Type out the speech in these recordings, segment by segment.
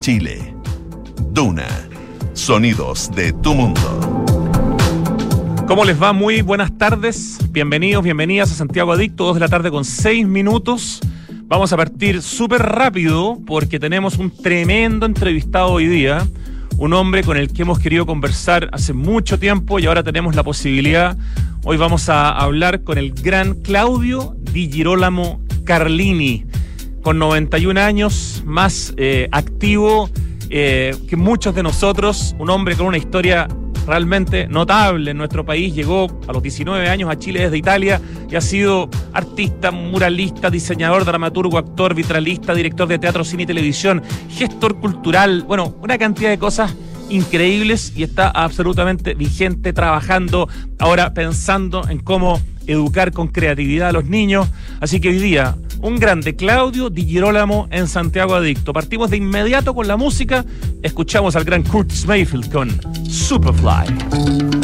Chile. Duna. Sonidos de tu mundo. ¿Cómo les va? Muy buenas tardes. Bienvenidos, bienvenidas a Santiago Adicto, 2 de la tarde con 6 minutos. Vamos a partir súper rápido porque tenemos un tremendo entrevistado hoy día. Un hombre con el que hemos querido conversar hace mucho tiempo y ahora tenemos la posibilidad. Hoy vamos a hablar con el gran Claudio Di Girolamo Carlini, con 91 años, más activo que muchos de nosotros, un hombre con una historia realmente notable en nuestro país. Llegó a los 19 años a Chile desde Italia y ha sido artista, muralista, diseñador, dramaturgo, actor, vitralista, director de teatro, cine y televisión, gestor cultural, bueno, una cantidad de cosas increíbles, y está absolutamente vigente, trabajando ahora pensando en cómo educar con creatividad a los niños. Así que hoy día, un grande, Claudio Di Girolamo en Santiago Adicto. Partimos de inmediato con la música. Escuchamos al gran Curtis Mayfield con Superfly.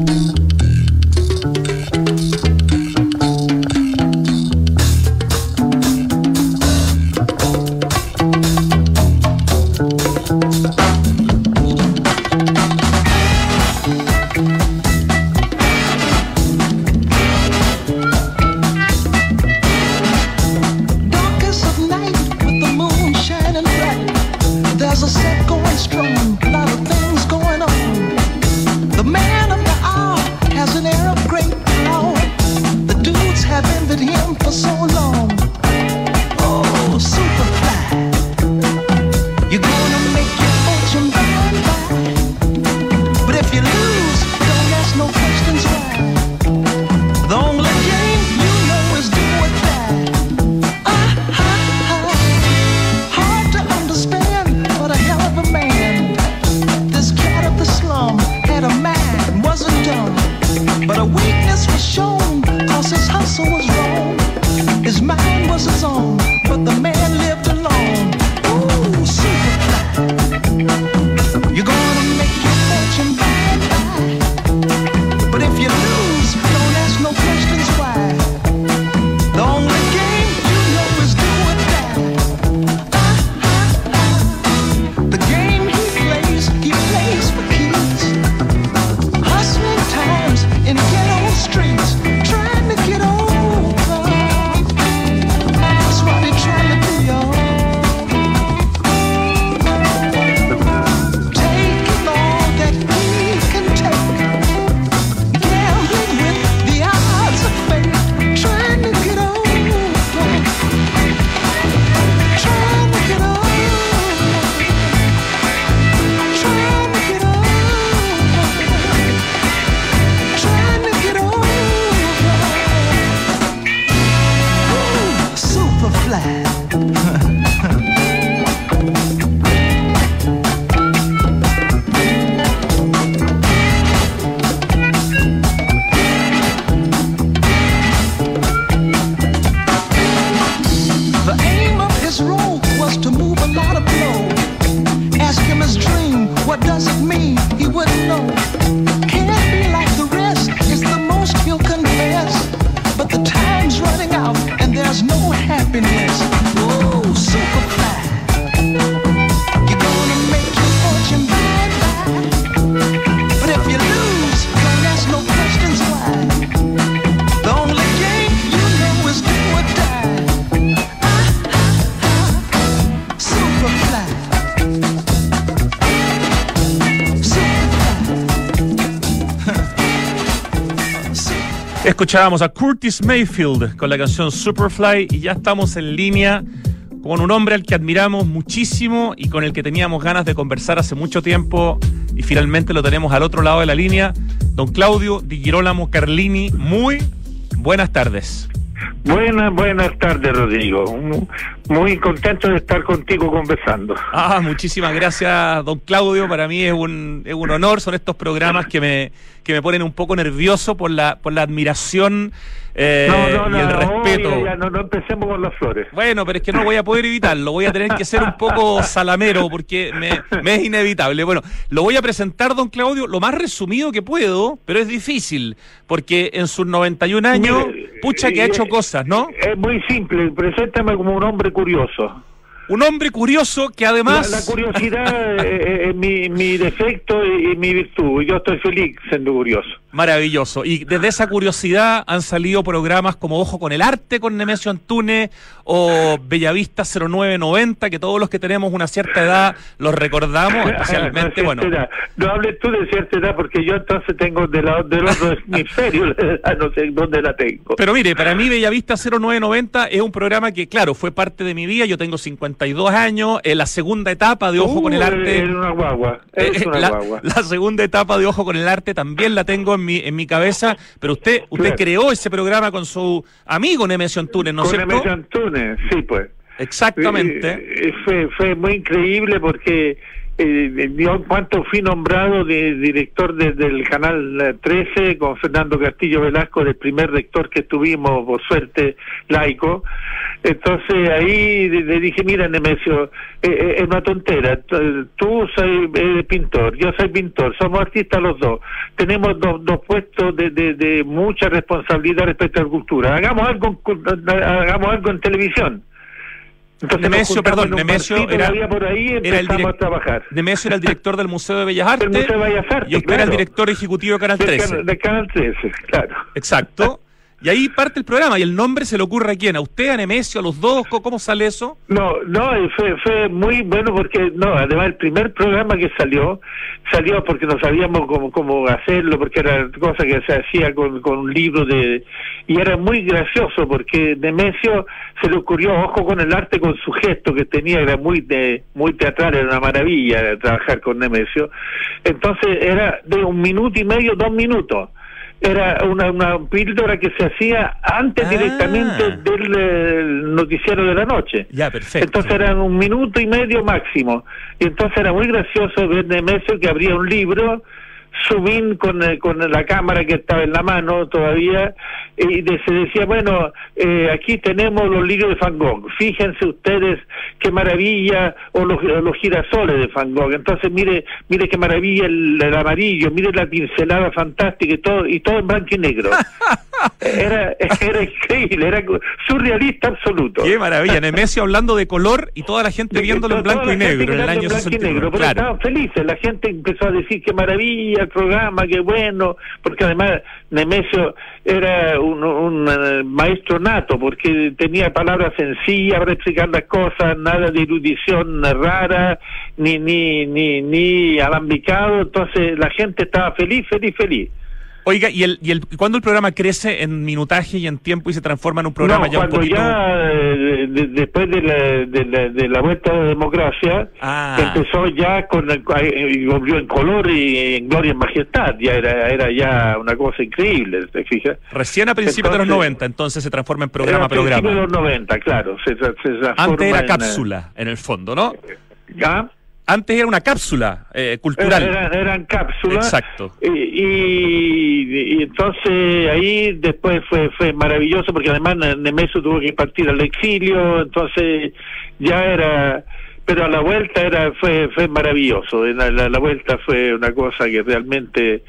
Escuchábamos a Curtis Mayfield con la canción Superfly y ya estamos en línea con un hombre al que admiramos muchísimo y con el que teníamos ganas de conversar hace mucho tiempo, y finalmente lo tenemos al otro lado de la línea, don Claudio Di Girolamo Carlini. Muy buenas tardes. Buenas tardes, Rodrigo. Muy contento de estar contigo conversando. Muchísimas gracias, don Claudio. Para mí es un honor. Son estos programas que me ponen un poco nervioso por la admiración y el respeto. Ya, no empecemos con las flores. Bueno, pero es que no voy a poder evitarlo. Voy a tener que ser un poco salamero porque me es inevitable. Bueno, lo voy a presentar, don Claudio, lo más resumido que puedo, pero es difícil porque en sus 91 años, pucha que ha hecho cosas, ¿no? Es muy simple. Preséntame como un hombre curioso. Un hombre curioso que además... La curiosidad es mi defecto y mi virtud. Yo estoy feliz siendo curioso. Maravilloso. Y desde esa curiosidad han salido programas como Ojo con el Arte con Nemesio Antunes o Bellavista 0990, que todos los que tenemos una cierta edad los recordamos, especialmente, bueno... No hables tú de cierta edad, porque yo entonces tengo del otro hemisferio, no sé dónde la tengo. Pero mire, para mí Bellavista 0990 es un programa que, claro, fue parte de mi vida. Yo tengo 52 años, la segunda etapa de Ojo con el Arte... Eres una guagua, guagua. La segunda etapa de Ojo con el Arte también la tengo en mi cabeza, pero usted claro, creó ese programa con su amigo Nemesio Antunes, ¿no es cierto? Con Nemesio Antunes, sí, pues. Exactamente. Fue muy increíble porque yo en cuanto fui nombrado de director del Canal 13 con Fernando Castillo Velasco, del primer rector que tuvimos, por suerte, laico, entonces ahí le dije, mira Nemesio, es una tontera, tú eres pintor, yo soy pintor, somos artistas los dos, tenemos dos puestos de mucha responsabilidad respecto a la cultura, hagamos algo en televisión. Entonces Nemesio era por ahí, empezamos a trabajar. Nemesio era el director del Museo de Bellas Artes. El Museo de Bellas Artes, y usted era el director ejecutivo de Canal 13. De Canal 13, claro. Exacto. Y ahí parte el programa, y el nombre se le ocurre a quién, a usted, a Nemesio, a los dos, ¿cómo sale eso? No, fue muy bueno porque, además el primer programa que salió porque no sabíamos cómo hacerlo, porque era cosa que se hacía con un libro y era muy gracioso porque Nemesio se le ocurrió Ojo con el Arte con su gesto que tenía, era muy teatral, era una maravilla trabajar con Nemesio. Entonces era de 1 minuto y medio, 2 minutos. Era una píldora que se hacía antes directamente del noticiero de la noche. Ya, perfecto. Entonces eran 1 minuto y medio máximo. Y entonces era muy gracioso ver Nemesio que abría un libro, zoom con la cámara que estaba en la mano todavía, y se decía, bueno, aquí tenemos los lirios de Van Gogh, fíjense ustedes qué maravilla, o los girasoles de Van Gogh, entonces mire qué maravilla el amarillo, mire la pincelada fantástica y todo en blanco y negro. Era increíble, era surrealista absoluto. Qué maravilla, Nemesio hablando de color y toda la gente viéndolo en blanco y negro en el año 69. Pero estaban felices, la gente empezó a decir qué maravilla el programa, qué bueno, porque además Nemesio era un maestro nato, porque tenía palabras sencillas para explicar las cosas, nada de erudición rara, ni alambicado, entonces la gente estaba feliz. Oiga, ¿y cuándo el programa crece en minutaje y en tiempo y se transforma en un programa ya un poquito...? Después de la vuelta de la democracia, empezó ya y volvió en color y en gloria y en majestad, ya era ya una cosa increíble, ¿te fijas? Recién a principios de los 90, entonces se transforma en programa. A principios de los 90, claro. Se antes era cápsula, en el fondo, ¿no? ¿Ya? Antes era una cápsula cultural. Eran cápsulas. Exacto. Y entonces ahí después fue maravilloso porque además Nemesio tuvo que partir al exilio, entonces ya era... Pero a la vuelta fue maravilloso. La vuelta fue una cosa que realmente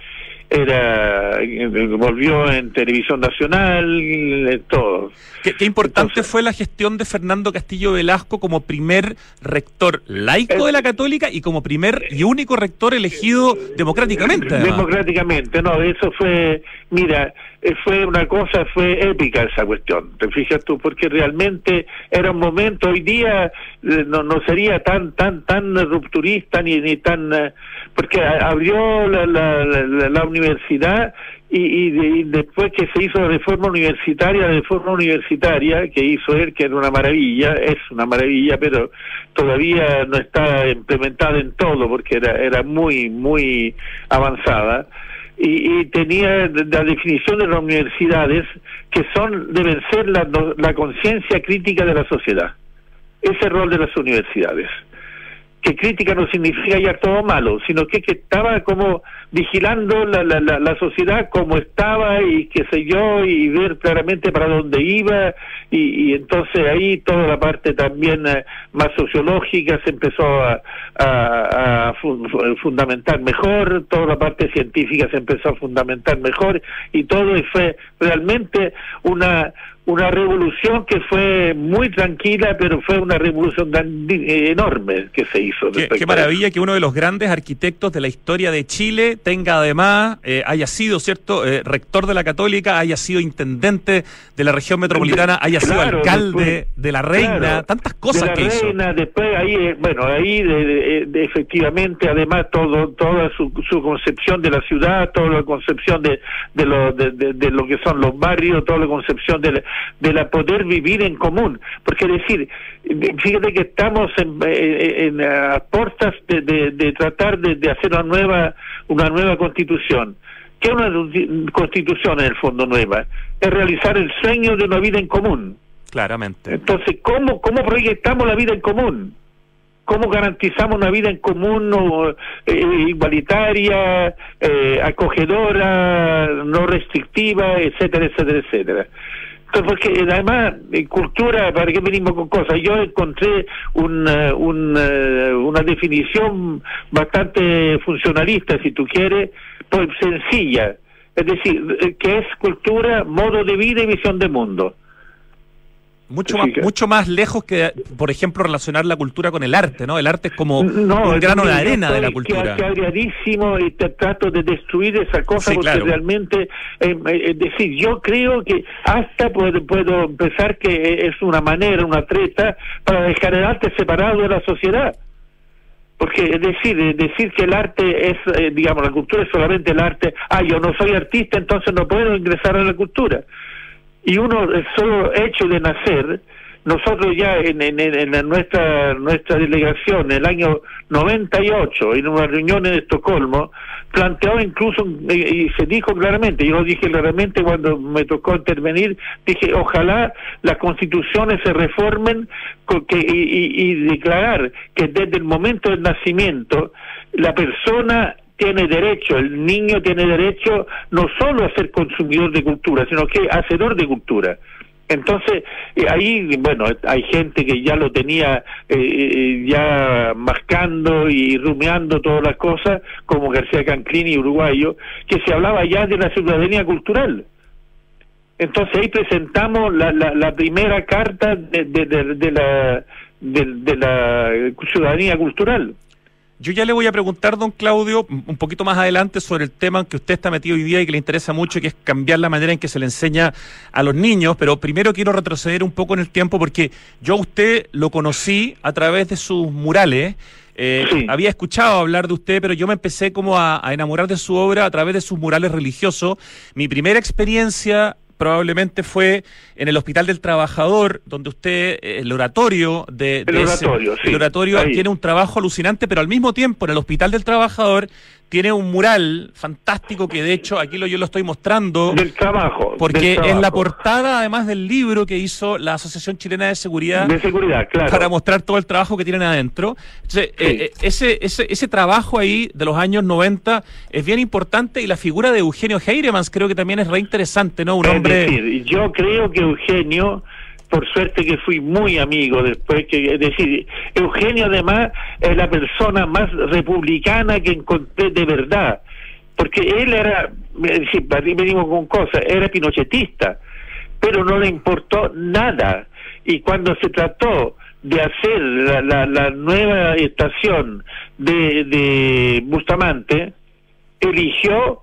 volvió en televisión nacional, todo. Qué importante fue la gestión de Fernando Castillo Velasco como primer rector laico de la Católica y como primer y único rector elegido democráticamente. Democráticamente, eso fue, mira, fue épica esa cuestión, te fijas tú, porque realmente era un momento, hoy día no sería tan rupturista ni tan, porque abrió la universidad y después que se hizo la reforma universitaria que hizo él, que era una maravilla, pero todavía no está implementada en todo porque era muy avanzada. Y tenía la definición de las universidades que deben ser la conciencia crítica de la sociedad. Ese rol de las universidades. Que crítica no significa ya todo malo, sino que estaba como vigilando la sociedad como estaba y qué sé yo, y ver claramente para dónde iba, y entonces ahí toda la parte también más sociológica se empezó a fundamentar mejor, toda la parte científica se empezó a fundamentar mejor, y todo fue realmente una una revolución que fue muy tranquila, pero fue una revolución enorme que se hizo. Qué maravilla que uno de los grandes arquitectos de la historia de Chile tenga además, haya sido, ¿cierto?, rector de la Católica, haya sido intendente de la región metropolitana, haya sido alcalde después, de la Reina, tantas cosas que hizo. De la Reina, después ahí, bueno, ahí efectivamente, además toda su concepción de la ciudad, toda la concepción de lo que son los barrios, toda la concepción de la poder vivir en común, porque es decir, fíjate que estamos en puertas de tratar de hacer una nueva constitución. ¿Qué es una constitución en el fondo nueva? Es realizar el sueño de una vida en común. Claramente. Entonces, ¿cómo proyectamos la vida en común? ¿Cómo garantizamos una vida en común igualitaria, acogedora, no restrictiva, etcétera, etcétera, etcétera? Entonces, porque además, cultura, ¿para qué venimos con cosas? Yo encontré una definición bastante funcionalista, si tú quieres, pues sencilla. Es decir, que es cultura, modo de vida y visión de mundo. Mucho más lejos que, por ejemplo, relacionar la cultura con el arte, ¿no? El arte es como un grano de arena de la cultura. Que agradísimo y trato de destruir esa cosa, sí, porque claro, realmente, es decir, yo creo que hasta puedo pensar que es una manera, una treta para dejar el arte separado de la sociedad. Porque es decir que el arte es, digamos, la cultura es solamente el arte. Yo no soy artista, entonces no puedo ingresar a la cultura. Y uno, el solo hecho de nacer, nosotros ya en nuestra delegación, en el año 98, en una reunión en Estocolmo, planteó incluso, y se dijo claramente, yo lo dije claramente cuando me tocó intervenir, dije, ojalá las constituciones se reformen y declarar que desde el momento del nacimiento, la persona tiene derecho, el niño tiene derecho no solo a ser consumidor de cultura, sino que hacedor de cultura. Entonces, ahí, bueno, hay gente que ya lo tenía ya mascando y rumiando todas las cosas, como García Canclini, uruguayo, que se hablaba ya de la ciudadanía cultural. Entonces ahí presentamos la primera carta de la ciudadanía cultural. Yo ya le voy a preguntar, don Claudio, un poquito más adelante sobre el tema en que usted está metido hoy día y que le interesa mucho, que es cambiar la manera en que se le enseña a los niños, pero primero quiero retroceder un poco en el tiempo porque yo a usted lo conocí a través de sus murales. Sí. Había escuchado hablar de usted, pero yo me empecé como a enamorar de su obra a través de sus murales religiosos. Mi primera experiencia probablemente fue en el Hospital del Trabajador, donde usted, el oratorio tiene un trabajo alucinante, pero al mismo tiempo en el Hospital del Trabajador tiene un mural fantástico que de hecho aquí yo lo estoy mostrando del trabajo, porque es la portada además del libro que hizo la Asociación Chilena de Seguridad, claro, para mostrar todo el trabajo que tienen adentro. Entonces, ese trabajo ahí de los años 90 es bien importante, y la figura de Eugenio Heiremans creo que también es re interesante, ¿no? Un hombre... decir, yo creo que Eugenio, por suerte que fui muy amigo después, es decir, Eugenio además es la persona más republicana que encontré de verdad, porque él era, es decir, venimos con cosas, era pinochetista, pero no le importó nada, y cuando se trató de hacer la nueva estación de Bustamante, eligió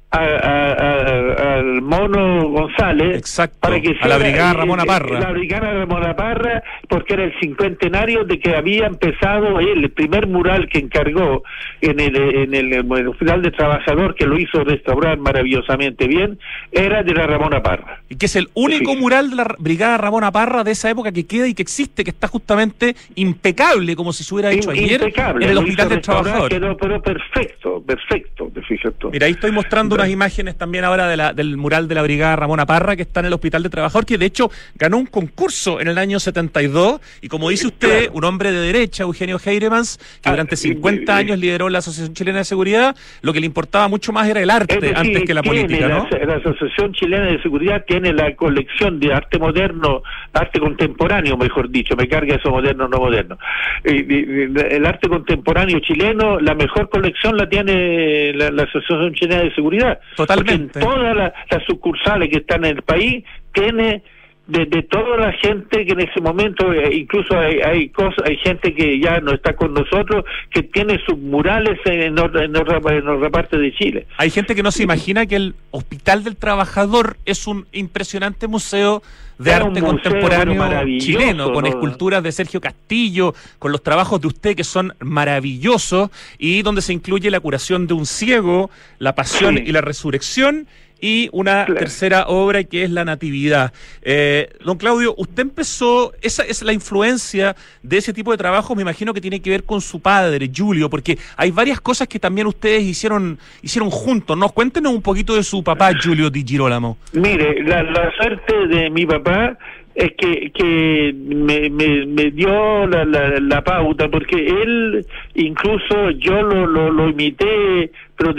al Mono González. Exacto, para que a la Brigada Ramona Parra. La Brigada Ramona Parra, porque era el cincuentenario de que había empezado él, el primer mural que encargó en el Hospital de Trabajador, que lo hizo restaurar maravillosamente bien, era de la Ramona Parra. Y que es el único mural de la Brigada Ramona Parra de esa época que queda y que existe, que está justamente impecable, como si se hubiera hecho ayer en el Hospital del Trabajador. Pero perfecto, fíjate. Mira, ahí estoy mostrando unas imágenes también ahora del mural de la Brigada Ramona Parra que está en el Hospital de Trabajador, que de hecho ganó un concurso en el año 72, y como dice usted, claro, un hombre de derecha, Eugenio Heiremans, que durante 50 años lideró la Asociación Chilena de Seguridad, lo que le importaba mucho más era el arte antes que la política, ¿no? La Asociación Chilena de Seguridad tiene la colección de arte moderno, arte contemporáneo, mejor dicho, me carga eso moderno, no moderno. El arte contemporáneo chileno, la mejor colección la tiene la Asociación Chilena de Seguridad. Totalmente. Porque en todas las sucursales que están en el país tiene de toda la gente que en ese momento, incluso hay gente que ya no está con nosotros, que tiene sus murales en otra parte de Chile. Hay gente que no se imagina que el Hospital del Trabajador es un impresionante museo de arte contemporáneo chileno, con esculturas de Sergio Castillo, con los trabajos de usted que son maravillosos, y donde se incluye la curación de un ciego, la pasión y la resurrección, y una tercera obra que es la Natividad. Don Claudio, usted empezó, esa es la influencia de ese tipo de trabajo, me imagino que tiene que ver con su padre, Giulio, porque hay varias cosas que también ustedes hicieron juntos, ¿no? Cuéntenos un poquito de su papá, Giulio Di Girolamo. Mire, la suerte de mi papá es que me dio la pauta, porque él, incluso yo lo imité, pero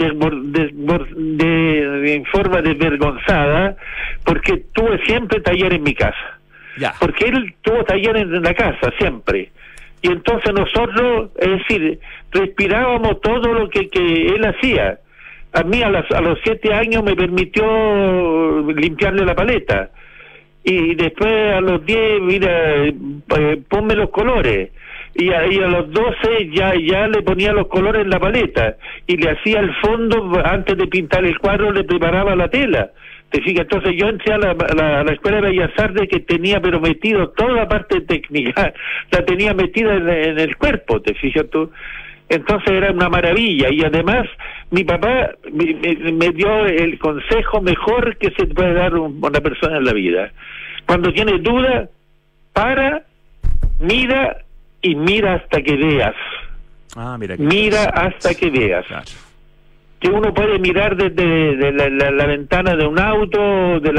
en forma desvergonzada, porque tuve siempre taller en mi casa. Ya. Porque él tuvo taller en la casa, siempre. Y entonces nosotros, es decir, respirábamos todo lo que él hacía. A mí a los 7 años me permitió limpiarle la paleta. Y después a los 10, mira, ponme los colores. Y a los 12 ya le ponía los colores en la paleta. Y le hacía el fondo, antes de pintar el cuadro, le preparaba la tela. ¿Te fijas? Entonces yo entré a la Escuela de Bellas Artes, que tenía pero metido toda la parte técnica, la tenía metida en el cuerpo, ¿te fijas tú? Entonces era una maravilla, y además mi papá me dio el consejo mejor que se puede dar una persona en la vida. Cuando tienes duda, mira hasta que veas. Mira hasta que veas. Claro. Que uno puede mirar desde la ventana de un auto, de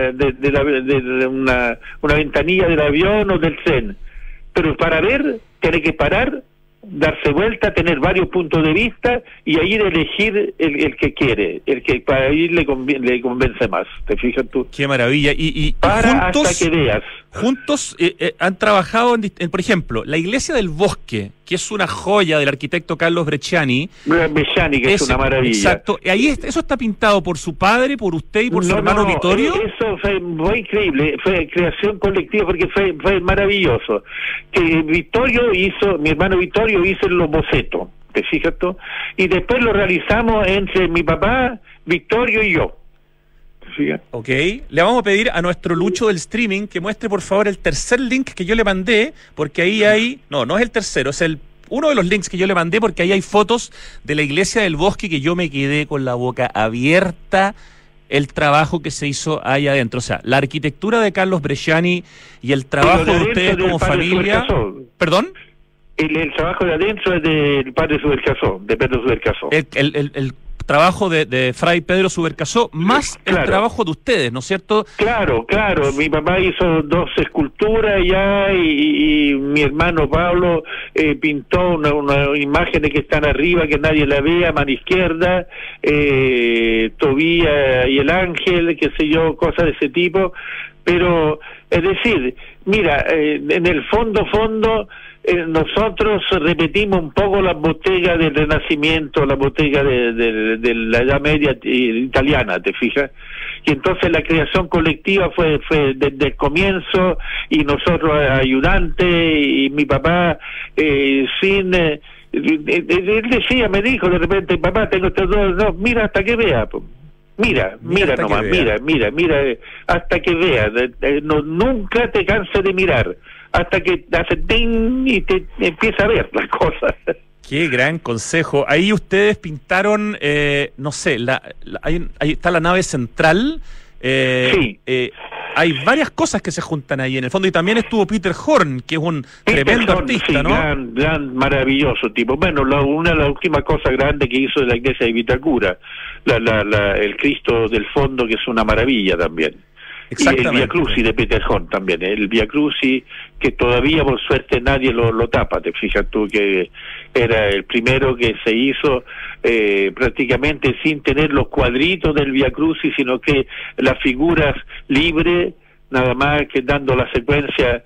una ventanilla del avión o del tren, pero para ver tiene que parar, darse vuelta, tener varios puntos de vista y ahí elegir el que quiere, el que para ahí le convence más. ¿Te fijas tú? Qué maravilla. Y juntos, hasta que veas. Juntos han trabajado por ejemplo, la Iglesia del Bosque, que es una joya del arquitecto Carlos Bresciani, que es una maravilla. Exacto. Ahí eso está pintado por su padre, por usted y por su hermano Vittorio. Eso fue increíble, fue creación colectiva, porque fue maravilloso. Que mi hermano Vittorio hizo los bocetos, ¿te fijas tú? Y después lo realizamos entre mi papá, Vittorio y yo. Ok, le vamos a pedir a nuestro Lucho del streaming que muestre por favor el tercer link que yo le mandé, porque ahí hay, no es el tercero, es uno de los links que yo le mandé, porque ahí hay fotos de la Iglesia del Bosque que yo me quedé con la boca abierta, el trabajo que se hizo ahí adentro, o sea, la arquitectura de Carlos Bresciani y el trabajo de ustedes como familia. ¿Perdón? El trabajo de adentro es del padre Subercasó, de Pedro Subercasó. El trabajo de Fray Pedro Subercasó, más el trabajo de ustedes, ¿no es cierto? Claro, mi papá hizo 2 esculturas ya, y mi hermano Pablo pintó una imágenes que están arriba, que nadie la ve, a mano izquierda, Tobías y el ángel, qué sé yo, cosas de ese tipo, pero, es decir, mira, en el fondo, nosotros repetimos un poco las bodegas del Renacimiento, la bodega de la Edad Media italiana, ¿te fijas? Y entonces la creación colectiva fue desde el comienzo, y nosotros ayudantes, y mi papá él decía, me dijo de repente, papá, tengo estos dos, mira hasta que vea, mira nomás, mira, hasta que vea, nunca te canses de mirar, hasta que hace ting y te empieza a ver las cosas. Qué gran consejo. Ahí ustedes pintaron, no sé, ahí está la nave central. Sí. Hay varias cosas que se juntan ahí en el fondo, y también estuvo Peter Horn, que es un tremendo artista, sí, ¿no? Gran, maravilloso tipo. Bueno, una de las últimas cosas grandes que hizo de la iglesia de Vitacura, el Cristo del fondo, que es una maravilla también. Y el Via Crucis de Peter Horn también, el Via Crucis, que todavía por suerte nadie lo tapa. Te fijas tú que era el primero que se hizo prácticamente sin tener los cuadritos del Via Crucis, sino que las figuras libres, nada más que dando la secuencia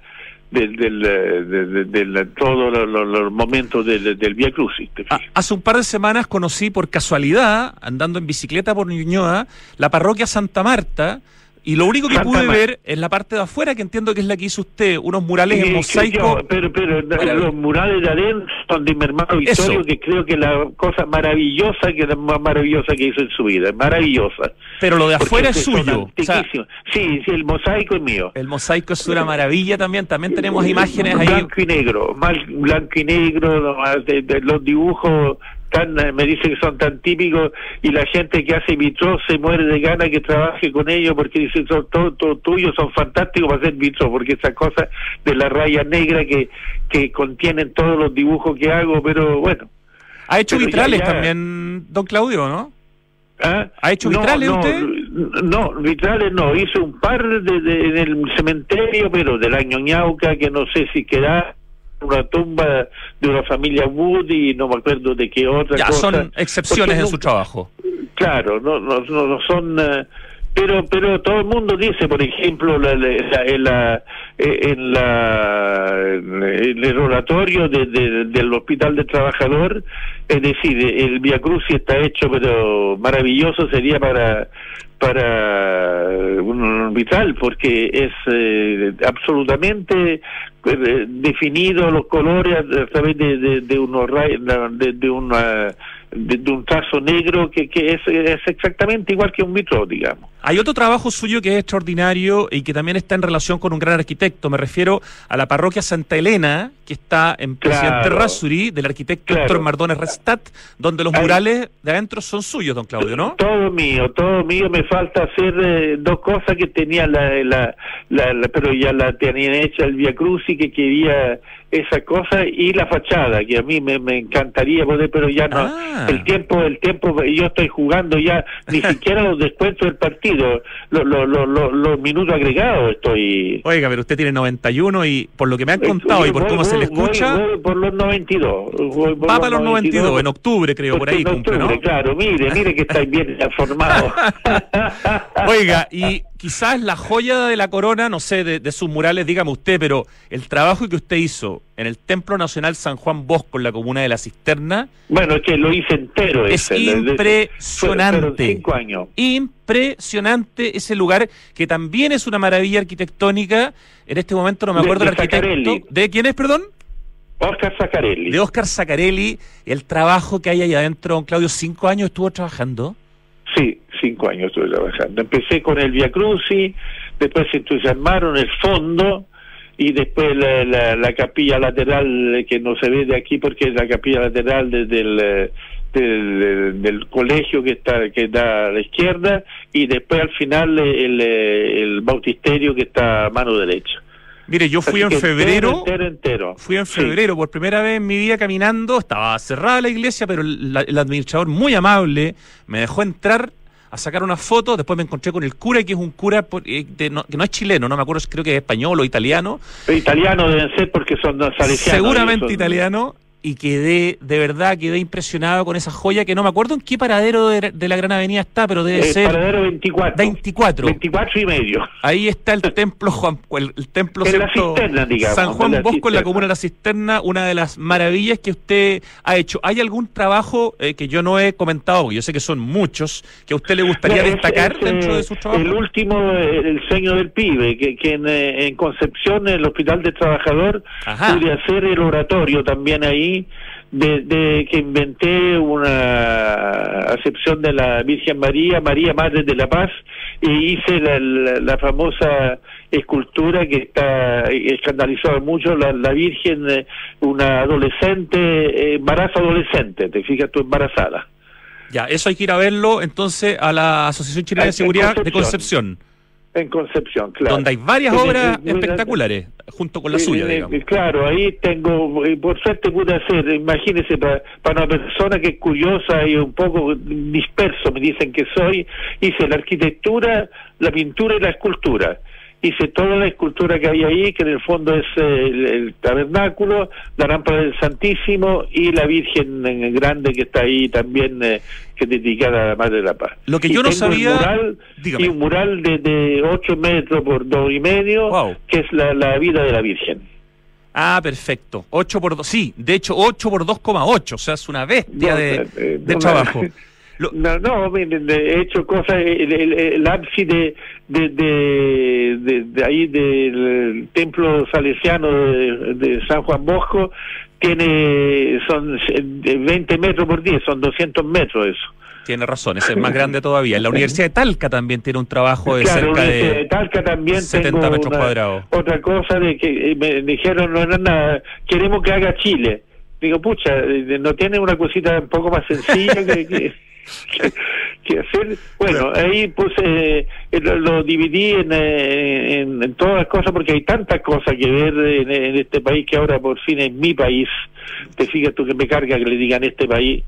de todos los momentos del Via Crucis. Hace un par de semanas conocí por casualidad, andando en bicicleta por Ñuñoa, la parroquia Santa Marta, Y lo único que Santa pude Mar. ver es la parte de afuera, que entiendo que es la que hizo usted, unos murales en mosaico. Pero los murales de adentro son de mi hermano Victorio, Eso. que creo que la cosa maravillosa, que la más maravillosa que hizo en su vida, maravillosa. Pero lo de Porque afuera es son suyo. O sea, antiquísimos. Sí, el mosaico es mío. el mosaico es una maravilla también. También tenemos imágenes ahí. Blanco y negro, blanco y negro, de los dibujos me dice que son tan típicos, y la gente que hace vitró se muere de ganas que trabaje con ellos, porque dice son todos tuyos, son fantásticos para hacer vitró, porque esas cosas de la raya negra que contienen todos los dibujos que hago, pero bueno. Ha hecho Pero vitrales ya. también, don Claudio, ¿no? ¿Ah? ¿Ha hecho vitrales usted? No, vitrales no, hice un par en el cementerio, pero del año Ñauca, que no sé si queda una tumba de una familia Wood, y no me acuerdo de qué otra Ya, cosa. son excepciones en su trabajo. Claro, no son... pero todo el mundo dice, por ejemplo, en el oratorio del Hospital del Trabajador, es decir, el Vía Crucis está hecho, pero maravilloso sería para un vitral, porque es absolutamente definido los colores a través de un trazo negro que es exactamente igual que un vitro, digamos. Hay otro trabajo suyo que es extraordinario y que también está en relación con un gran arquitecto. Me refiero a la parroquia Santa Elena, que está en Presidente Claro. Razzuri, del arquitecto Claro. Héctor Mardones Restat, donde los Ahí. murales de adentro son suyos, don Claudio, ¿no? Todo mío. Me falta hacer dos cosas que tenía pero ya la tenía hecha el Vía Crucis, que quería esa cosa, y la fachada, que a mí me encantaría poder, pero ya no. Ah. El tiempo, yo estoy jugando ya, ni siquiera los descuentos del partido, los minutos agregados estoy... Oiga, pero usted tiene 91 y por lo que me han contado y por cómo se le escucha, voy por los 92. va para los 92, en octubre creo, por ahí En cumple, ¿no? octubre, claro, mire que estáis bien informados. Oiga, y quizás la joya de la corona, no sé, de sus murales, dígame usted, pero el trabajo que usted hizo en el Templo Nacional San Juan Bosco, en la comuna de La Cisterna, Bueno, es que lo hice entero. es ese, impresionante. Fueron 5 años. Impresionante ese lugar, que también es una maravilla arquitectónica. En este momento no me acuerdo De del arquitecto. Zaccarelli. ¿De quién es, perdón? Oscar Zaccarelli. De Oscar Zaccarelli. El trabajo que hay ahí adentro, don Claudio, 5 años estuvo trabajando. Sí, 5 años estuve trabajando. Empecé con el Via Crucis, después se entusiasmaron el fondo, y después la capilla lateral, que no se ve de aquí porque es la capilla lateral del colegio que da a la izquierda, y después al final el bautisterio que está a mano derecha. Mire, yo fui Así en que febrero. entero. Fui en Sí. febrero, por primera vez en mi vida caminando. Estaba cerrada la iglesia, pero el administrador, muy amable, me dejó entrar a sacar una foto. Después me encontré con el cura, que es un cura que no es chileno, no me acuerdo, creo que es español o italiano. Italianos deben ser porque son salesianos. Seguramente son- italiano. Y quedé impresionado con esa joya, que no me acuerdo en qué paradero de la Gran Avenida está, pero debe ser Paradero 24. 24. y medio. Ahí está el templo el templo En la centro cisterna, digamos, San Juan en la Bosco, en la cisterna. comuna de La Cisterna, una de las maravillas que usted ha hecho. ¿Hay algún trabajo que yo no he comentado? Yo sé que son muchos, que a usted le gustaría No, destacar dentro de sus trabajos. El último, el sueño del pibe, que en Concepción, en el Hospital del Trabajador, Ajá. pude hacer el oratorio también ahí, de que inventé una acepción de la Virgen María, Madre de la Paz, y hice la famosa escultura que está escandalizada mucho, la Virgen, una adolescente, embarazo adolescente, te fijas tú, embarazada. Ya, eso hay que ir a verlo entonces a la Asociación Chilena de En Seguridad de Concepción, En Concepción, claro. donde hay varias Porque, obras bueno, espectaculares, junto con la suya, digamos. Claro, ahí tengo, por suerte pude hacer, imagínese, para una persona que es curiosa y un poco disperso, me dicen que soy, hice la arquitectura, la pintura y la escultura. Hice toda la escultura que hay ahí, que en el fondo es el tabernáculo, la lámpara del Santísimo y la Virgen grande que está ahí también, que es dedicada a la Madre de la Paz. Lo que Y yo no tengo sabía- dígame. y un mural de 8 metros por 2,5, Wow. que es la vida de la Virgen. Ah, perfecto. 8 por 2, sí, de hecho 8 por 2,8, o sea, es una bestia de Una- trabajo. He hecho cosas, el ábside de ahí del templo salesiano de San Juan Bosco son 20 metros por 10, son 200 metros eso. Tiene razón, ese es más grande todavía. La Universidad de Talca también tiene un trabajo de cerca de Talca también 70 metros cuadrados. Otra cosa de que me dijeron, no era nada, queremos que haga Chile. Digo, pucha, ¿no tiene una cosita un poco más sencilla que hacer? Bueno, ahí puse, lo dividí en todas las cosas, porque hay tantas cosas que ver en este país que ahora por fin es mi país. Te fijas tú que me carga que le digan este país.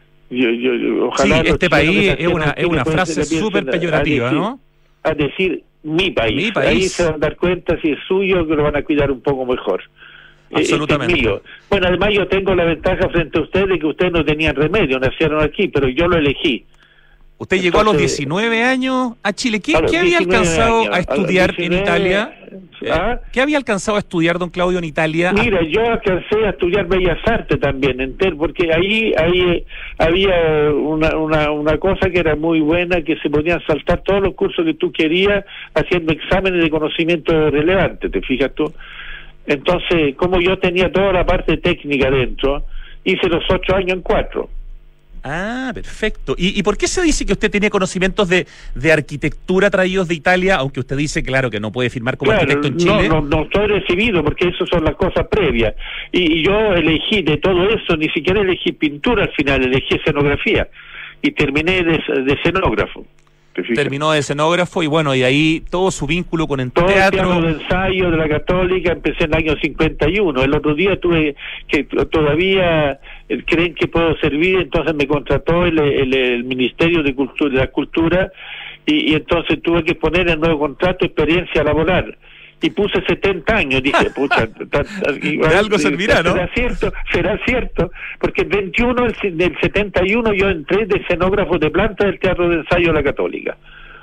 Ojalá sí, este país es una frase súper peyorativa, ¿no? A decir mi país. Ahí se van a dar cuenta si es suyo, que lo van a cuidar un poco mejor. Absolutamente. Es mío. Bueno, además yo tengo la ventaja frente a ustedes de que ustedes no tenían remedio, nacieron aquí, pero yo lo elegí. Usted llegó a los 19 años a Chile. ¿Qué había alcanzado a estudiar en Italia? ¿Qué había alcanzado a estudiar, don Claudio, en Italia? Mira, yo alcancé a estudiar Bellas Artes también, porque ahí había una cosa que era muy buena, que se podían saltar todos los cursos que tú querías haciendo exámenes de conocimiento relevante, ¿te fijas tú? Entonces, como yo tenía toda la parte técnica dentro, hice los 8 años en 4. Ah, perfecto. ¿Y por qué se dice que usted tenía conocimientos de arquitectura traídos de Italia, aunque usted dice, claro, que no puede firmar como arquitecto en Chile? No estoy recibido, porque eso son las cosas previas. Y yo elegí de todo eso, ni siquiera elegí pintura al final, elegí escenografía. Y terminé de escenógrafo. Terminó de escenógrafo y bueno, y ahí todo su vínculo con el todo teatro. Todo el de ensayo de la Católica empecé en el año 51. El otro día tuve que todavía creen que puedo servir, entonces me contrató el Ministerio de la Cultura y entonces tuve que poner en nuevo contrato experiencia laboral. Y puse 70 años, dije, pucha, de algo servirá, ¿no? Será cierto, porque el 21 del 71 yo entré de escenógrafo de planta del Teatro de Ensayo de la Católica.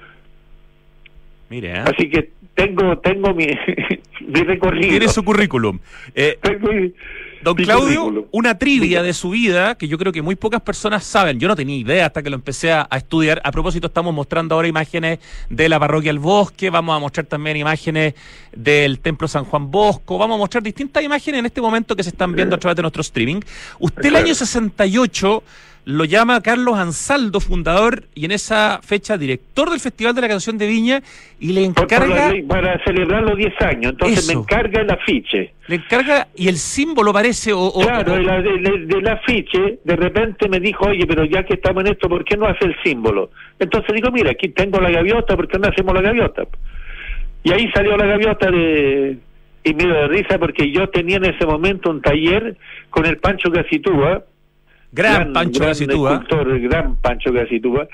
Mire, así que tengo mi recorrido. Tiene su currículum. Don Claudio, una trivia de su vida que yo creo que muy pocas personas saben. Yo no tenía idea hasta que lo empecé a estudiar. A propósito, estamos mostrando ahora imágenes de la parroquia El Bosque, vamos a mostrar también imágenes del Templo San Juan Bosco, vamos a mostrar distintas imágenes en este momento que se están viendo a través de nuestro streaming. Usted el año 68 lo llama Carlos Ansaldo, fundador y en esa fecha director del Festival de la Canción de Viña, y le encarga... Para celebrar los 10 años, entonces me encarga el afiche. Le encarga, y el símbolo parece... Claro, del afiche, de repente me dijo, oye, pero ya que estamos en esto, ¿por qué no hace el símbolo? Entonces digo, mira, aquí tengo la gaviota, ¿por qué no hacemos la gaviota? Y ahí salió la gaviota y me dio de risa porque yo tenía en ese momento un taller con el Pancho Casitúa, Gran Pancho Casitúa. Gran Pancho Casitúa.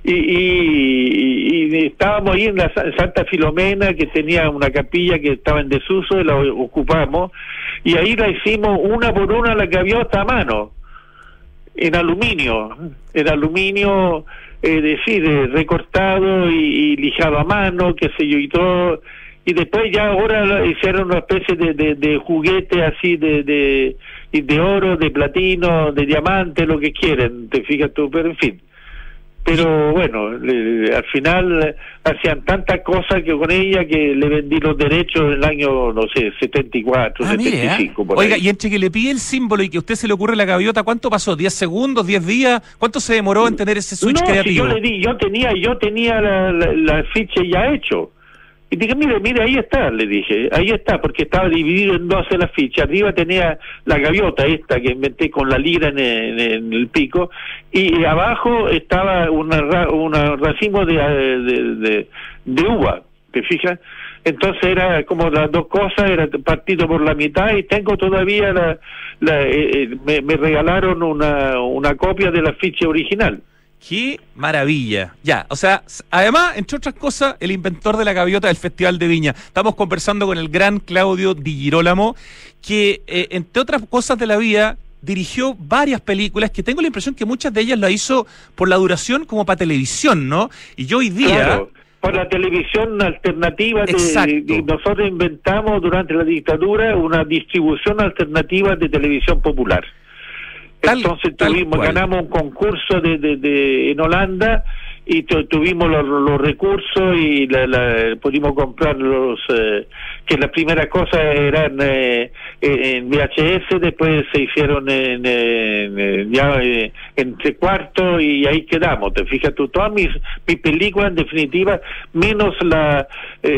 Y estábamos ahí en la Santa Filomena, que tenía una capilla que estaba en desuso, y la ocupamos, y ahí la hicimos una por una la gaviota a mano, en aluminio, recortado y lijado a mano, qué sé yo, y todo. Y después ya ahora hicieron una especie de juguete así de oro, de platino, de diamante, lo que quieren, te fijas tú, pero en fin. Pero bueno, al final hacían tantas cosas que con ella que le vendí los derechos en el año, no sé, 74, 75. Por Oiga, ahí. y entre que le pide el símbolo y que a usted se le ocurre la gaviota, ¿cuánto pasó? ¿10 segundos, 10 días? ¿Cuánto se demoró en tener ese switch creativo? Si yo tenía la ficha ya hecho. Y dije, mire, ahí está, le dije, ahí está, porque estaba dividido en 12 la ficha. Arriba tenía la gaviota esta que inventé con la lira en el pico, y abajo estaba un racimo de uva, ¿te fijas? Entonces era como las dos cosas, era partido por la mitad, y tengo todavía me regalaron una copia de la ficha original. ¡Qué maravilla! Ya, o sea, además, entre otras cosas, el inventor de la gaviota del Festival de Viña. Estamos conversando con el gran Claudio Di Girolamo, que, entre otras cosas de la vida, dirigió varias películas que tengo la impresión que muchas de ellas las hizo por la duración como para televisión, ¿no? Y yo hoy día... Claro, para la televisión alternativa. Nosotros inventamos durante la dictadura una distribución alternativa de televisión popular. Entonces ganamos un concurso en Holanda y tuvimos los recursos y pudimos comprar que las primeras cosas eran en VHS, después se hicieron en tres cuartos y ahí quedamos. Te fijas tú, todas mis películas en definitiva, menos las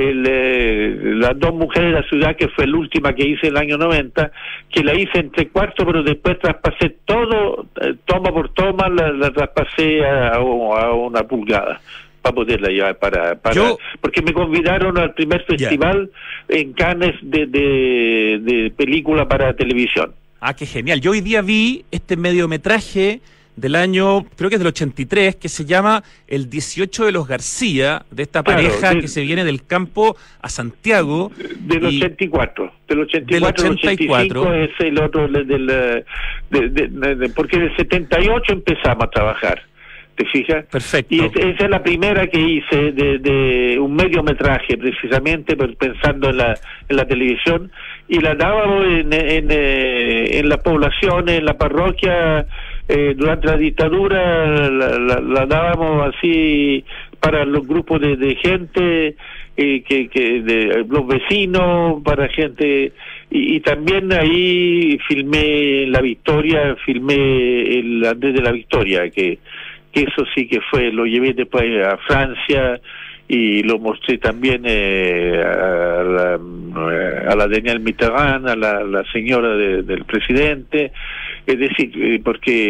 dos mujeres de la ciudad, que fue la última que hice en el año 90, que la hice en tres cuartos, pero después traspasé todo, toma por toma, la traspasé a una pulgada para poderla llevar porque me convidaron al primer festival en Cannes de película para televisión. Ah, qué genial. Yo hoy día vi este mediometraje del año, creo que es del 83, que se llama El 18 de los García, de esta pareja que se viene del campo a Santiago. Del 84. Del 84 al 85 es el otro, porque en el 78 empezamos a trabajar. ¿Te fijas? Perfecto. Y esa es la primera que hice de un mediometraje, precisamente pensando en la televisión, y la dábamos en las poblaciones, en la parroquia, durante la dictadura, la dábamos así para los grupos de gente, de los vecinos, para gente, y también ahí filmé La Victoria, filmé el Andrés de la Victoria, que eso sí que lo llevé después a Francia y lo mostré también a la Danielle Mitterrand, a la señora del presidente, es decir,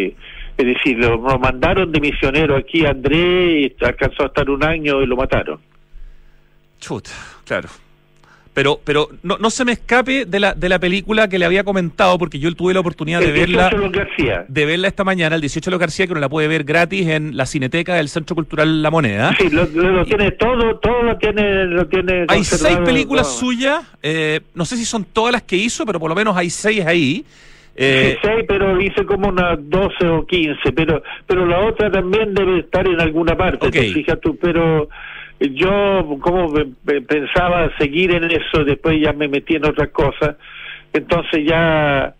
lo mandaron de misionero aquí a Andrés, y alcanzó a estar un año y lo mataron. Chuta, claro. Pero no se me escape de la película que le había comentado, porque yo tuve la oportunidad de verla esta mañana, el 18 de los García, que uno la puede ver gratis en la Cineteca del Centro Cultural La Moneda. Sí, lo tiene todo lo tiene. Hay 6 películas suyas, no sé si son todas las que hizo, pero por lo menos hay 6 ahí. Sí, 6, pero hice como unas 12 o 15, pero la otra también debe estar en alguna parte, fíjate tú, pero yo como pensaba seguir en eso, después ya me metí en otras cosas, entonces ya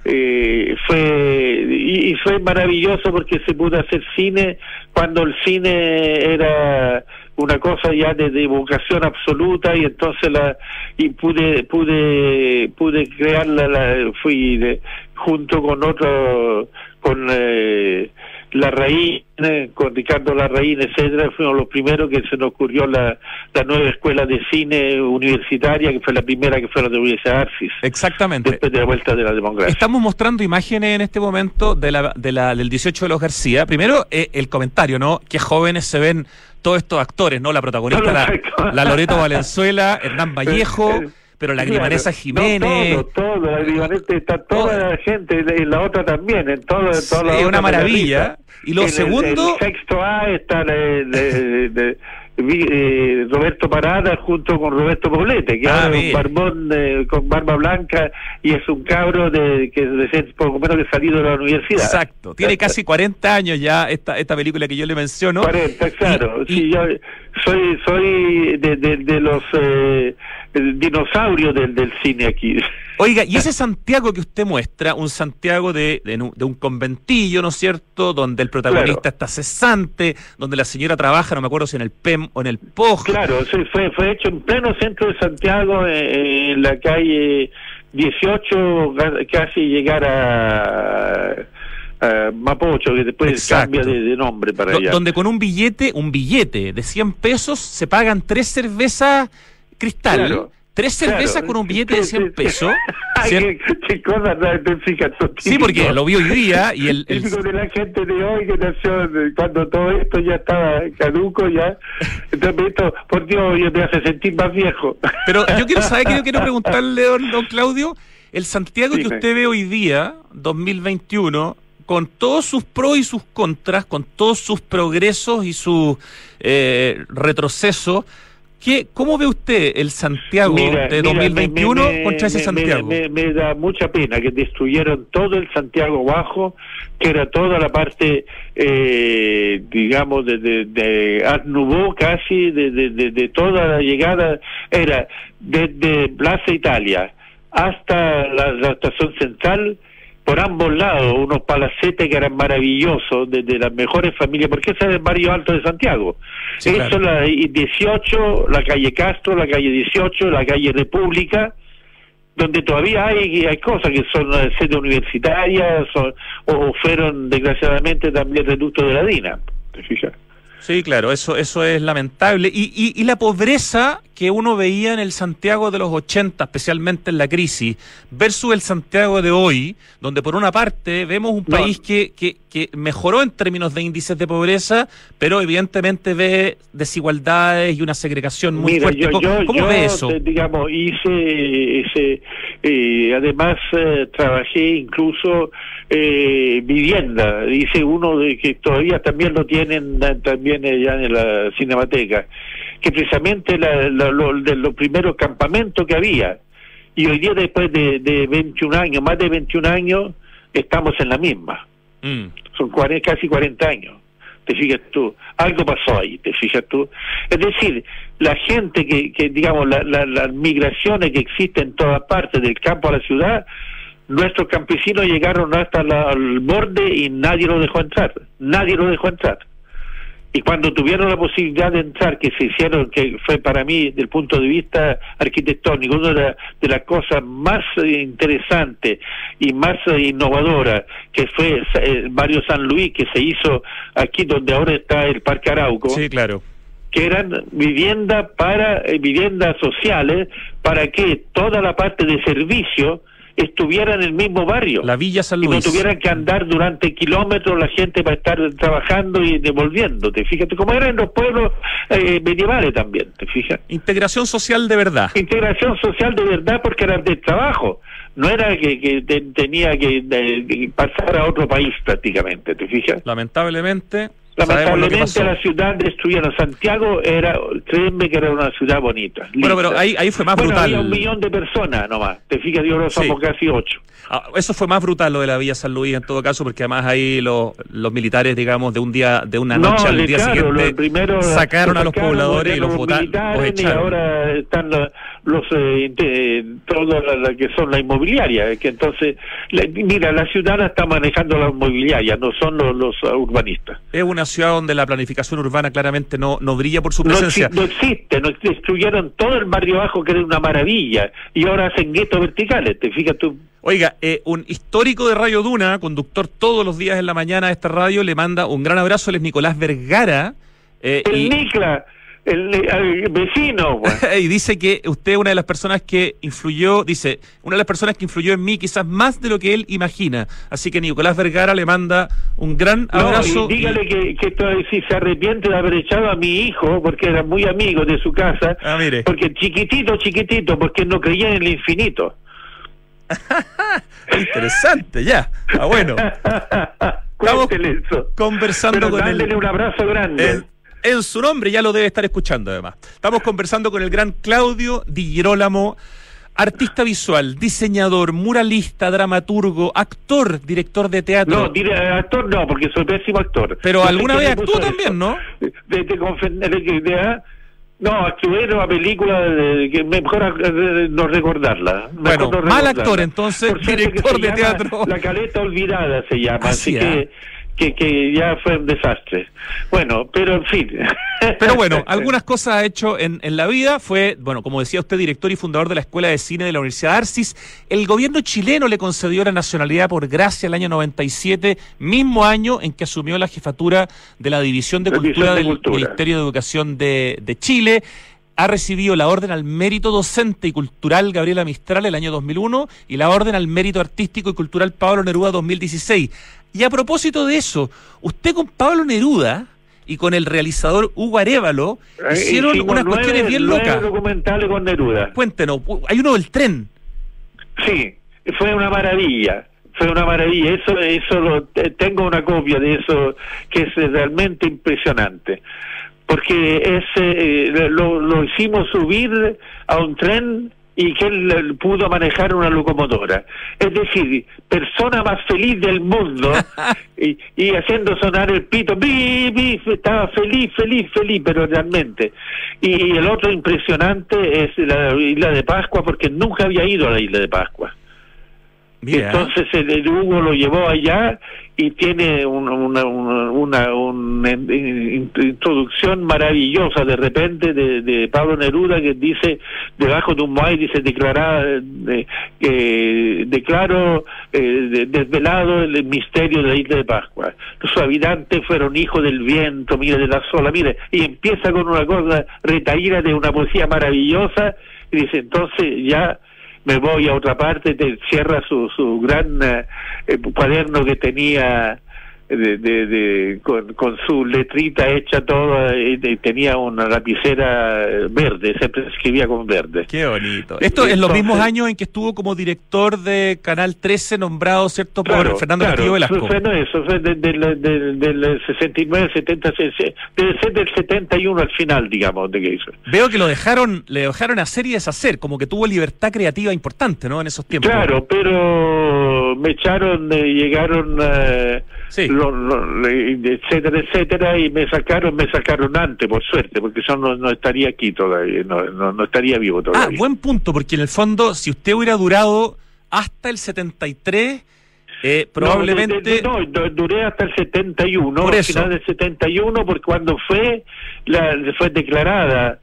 fue maravilloso porque se pudo hacer cine cuando el cine era una cosa ya de vocación absoluta, y entonces pude crearla, junto con otro, con Larraín, con Ricardo Larraín, etcétera. Fuimos los primeros que se nos ocurrió la nueva escuela de cine universitaria, que fue la primera, que fue la de Universidad Arcis. Exactamente. Después de la vuelta de la democracia. Estamos mostrando imágenes en este momento del 18 de los García. Primero, el comentario, ¿no? Qué jóvenes se ven todos estos actores, ¿no? La protagonista, la Loreto Valenzuela, Hernán Vallejo, pero la Grimanesa Jiménez. Todo, la Grimanesa, está toda la gente, y la otra también, en todo. Es una maravilla. Y lo segundo. El sexto A está Roberto Parada junto con Roberto Poblete, que es un barbón con barba blanca, y es un cabro que es poco menos que salido de la universidad. Exacto, tiene casi 40 años ya esta película que yo le menciono. 40, claro. Yo soy de los dinosaurios del cine aquí. Oiga, y ese Santiago que usted muestra, un Santiago de un conventillo, ¿no es cierto?, donde el protagonista está cesante, donde la señora trabaja, no me acuerdo si en el PEM o en el POG. Claro, sí, fue hecho en pleno centro de Santiago, en la calle 18, casi llegar a Mapocho, que después cambia de nombre para allá. Donde con un billete de 100 pesos se pagan 3 cervezas Cristal. Claro. 3 cervezas con un billete de 100 pesos. ¿Qué cosa te fijas? Sí, porque lo vi hoy día y el de la gente de hoy que nació cuando todo esto ya estaba caduco ya. Entonces esto, por Dios, me hace sentir más viejo. Pero yo quiero preguntarle, don Claudio, el Santiago que usted ve hoy día, 2021, con todos sus pros y sus contras, con todos sus progresos y sus retrocesos, ¿cómo ve usted el Santiago de 2021 contra ese Santiago? Me da mucha pena que destruyeron todo el Santiago Bajo, que era toda la parte, digamos, de Art Nouveau casi, de toda la llegada, era desde Plaza Italia hasta la estación central, por ambos lados, unos palacetes que eran maravillosos, de las mejores familias, porque ese es el barrio alto de Santiago. Sí, Eso, claro. la 18, la calle Castro, la calle 18, la calle República, donde todavía hay cosas que son sedes universitarias, o fueron desgraciadamente también reductos de la DINA, ¿te fijas? Sí, claro, eso es lamentable. Y la pobreza que uno veía en el Santiago de los 80, especialmente en la crisis, versus el Santiago de hoy, donde por una parte vemos un país que mejoró en términos de índices de pobreza, pero evidentemente ve desigualdades y una segregación muy fuerte. ¿Cómo ve eso? Digamos, además trabajé incluso vivienda, dice uno de que todavía también lo tienen también allá en la Cinemateca, que precisamente de los primeros campamentos que había, y hoy día después de 21 años, más de 21 años, estamos en la misma. Son casi 40 años. Te fijas tú, algo pasó ahí, te fijas tú. Es decir, la gente que digamos, las migraciones que existen en todas partes, del campo a la ciudad, nuestros campesinos llegaron hasta el borde y nadie los dejó entrar. Y cuando tuvieron la posibilidad de entrar, que se hicieron, que fue para mí, desde el punto de vista arquitectónico, una de las cosas más interesantes y más innovadoras, que fue el barrio San Luis, que se hizo aquí donde ahora está el Parque Arauco. Sí, claro. Que eran viviendas sociales, para que toda la parte de servicio estuviera en el mismo barrio. La Villa San Luis. Y no tuvieran que andar durante kilómetros la gente para estar trabajando y devolviendo. ¿Te fijas? Como eran los pueblos medievales también, ¿te fijas? Integración social de verdad. Integración social de verdad, porque era de trabajo. No era que tenía que pasar a otro país prácticamente, ¿te fijas? Lamentablemente la ciudad destruyeron. Santiago créeme que era una ciudad bonita. Bueno, pero ahí fue más brutal. Había 1 millón de personas nomás. Te fijas, ahora somos casi 8. Eso fue más brutal, lo de la Villa San Luis en todo caso, porque además ahí los militares, digamos, de una noche al día siguiente sacaron a los pobladores y los votaron. Y ahora están todas las que son la inmobiliaria, que entonces, mira, la ciudad está manejando la inmobiliaria, no son los urbanistas. Es una ciudad donde la planificación urbana claramente no brilla por su presencia. No existe, destruyeron todo el barrio bajo, que era una maravilla, y ahora hacen guetos verticales, te fijas tú. Oiga, un histórico de Radio Duna, conductor todos los días en la mañana de esta radio, le manda un gran abrazo. Él es Nicolás Vergara. Nicla, el vecino. Y dice que usted es una de las personas que influyó, en mí quizás más de lo que él imagina. Así que Nicolás Vergara le manda un gran abrazo. Y dígale que si se arrepiente de haber echado a mi hijo, porque era muy amigo de su casa, mire. Porque chiquitito, porque no creía en el infinito. Interesante, ya. Bueno. Estamos conversando con él. Un abrazo grande. En su nombre, ya lo debe estar escuchando además. Estamos conversando con el gran Claudio Di Girolamo, artista visual, diseñador, muralista, dramaturgo, actor, director de teatro. No, actor no, porque soy pésimo actor. Pero alguna vez actuó también, ¿no? No, actué en una película que mejor no recordarla. Bueno, mal actor entonces, director de teatro. La Caleta Olvidada se llama, así que ya fue un desastre. Bueno, pero en fin. Pero bueno, algunas cosas ha hecho en la vida. Fue, bueno, como decía usted, director y fundador de la Escuela de Cine de la Universidad de Arcis. El gobierno chileno le concedió la nacionalidad por gracia el año 97, mismo año en que asumió la jefatura de la División de Cultura del Ministerio de Educación de Chile. Ha recibido la Orden al Mérito Docente y Cultural Gabriela Mistral el año 2001 y la Orden al Mérito Artístico y Cultural Pablo Neruda 2016. Y a propósito de eso, usted con Pablo Neruda y con el realizador Hugo Arévalo hicieron unas cuestiones bien locas. 9 documentales con Neruda. Cuéntenos, hay uno del tren. Sí, fue una maravilla. Tengo una copia de eso que es realmente impresionante. Porque lo hicimos subir a un tren y que él pudo manejar una locomotora. Es decir, persona más feliz del mundo y haciendo sonar el pito, estaba feliz, pero realmente. Y el otro impresionante es la isla de Pascua, porque nunca había ido a la isla de Pascua. Mira. Entonces el Hugo lo llevó allá y tiene una introducción maravillosa de repente de Pablo Neruda, que dice, debajo de un moai, dice, declaro desvelado el misterio de la isla de Pascua. Los habitantes fueron hijos del viento, mire, de la sola, mire, y empieza con una cosa retaída de una poesía maravillosa, y dice, entonces ya me voy a otra parte. Cierra su gran cuaderno que tenía con su letrita hecha toda, tenía una lapicera verde, siempre escribía con verde. Qué bonito. Esto es los mismos años en que estuvo como director de Canal 13, nombrado, ¿cierto?, por Fernando Castillo Velasco. Fue del 69, 70, debe ser del 71 al final, digamos, de que hizo. Veo que le dejaron hacer y deshacer, como que tuvo libertad creativa importante, ¿no?, en esos tiempos. Claro, pero me echaron, llegaron... Sí. Etcétera, etcétera, y me sacaron antes, por suerte, porque yo no estaría aquí todavía, no estaría vivo todavía. Buen punto, porque en el fondo, si usted hubiera durado hasta el 73, probablemente... duré hasta el 71, por al eso. final del 71, porque cuando fue declarada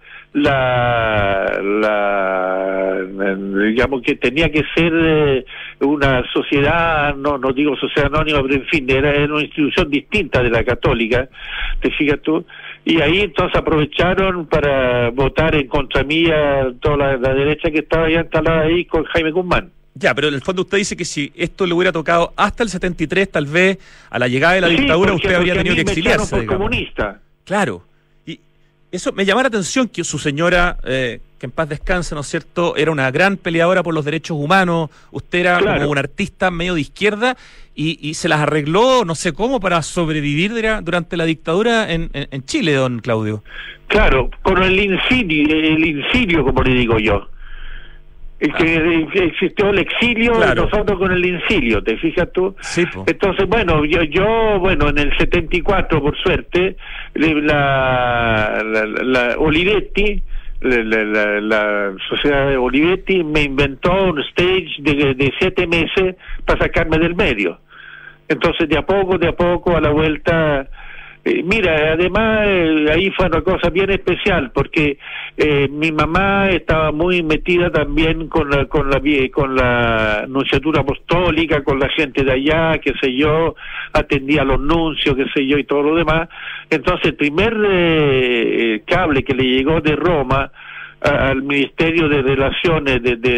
digamos que tenía que ser una sociedad, no digo sociedad anónima, pero en fin, era una institución distinta de la católica, te fijas tú, y ahí entonces aprovecharon para votar en contra mía toda la derecha que estaba ya instalada ahí con Jaime Guzmán. Ya, pero en el fondo usted dice que si esto le hubiera tocado hasta el 73, tal vez a la llegada de la dictadura usted habría tenido que exiliarse. Por comunista. Claro. Eso me llama la atención, que su señora, que en paz descanse, ¿no es cierto?, era una gran peleadora por los derechos humanos, usted era como un artista medio de izquierda, y se las arregló, no sé cómo, para sobrevivir durante la dictadura en Chile, don Claudio. Claro, con el insilio, como le digo yo. Que existió el exilio, claro. Nosotros con el insilio, ¿te fijas tú? Sí, entonces, bueno, yo en el 74, por suerte, la Olivetti, la sociedad de Olivetti, me inventó un stage de 7 meses para sacarme del medio. Entonces, de a poco, a la vuelta... mira, además ahí fue una cosa bien especial, porque mi mamá estaba muy metida también con la nunciatura apostólica, con la gente de allá, qué sé yo, atendía a los nuncios, qué sé yo, y todo lo demás. Entonces el primer cable que le llegó de Roma al Ministerio de Relaciones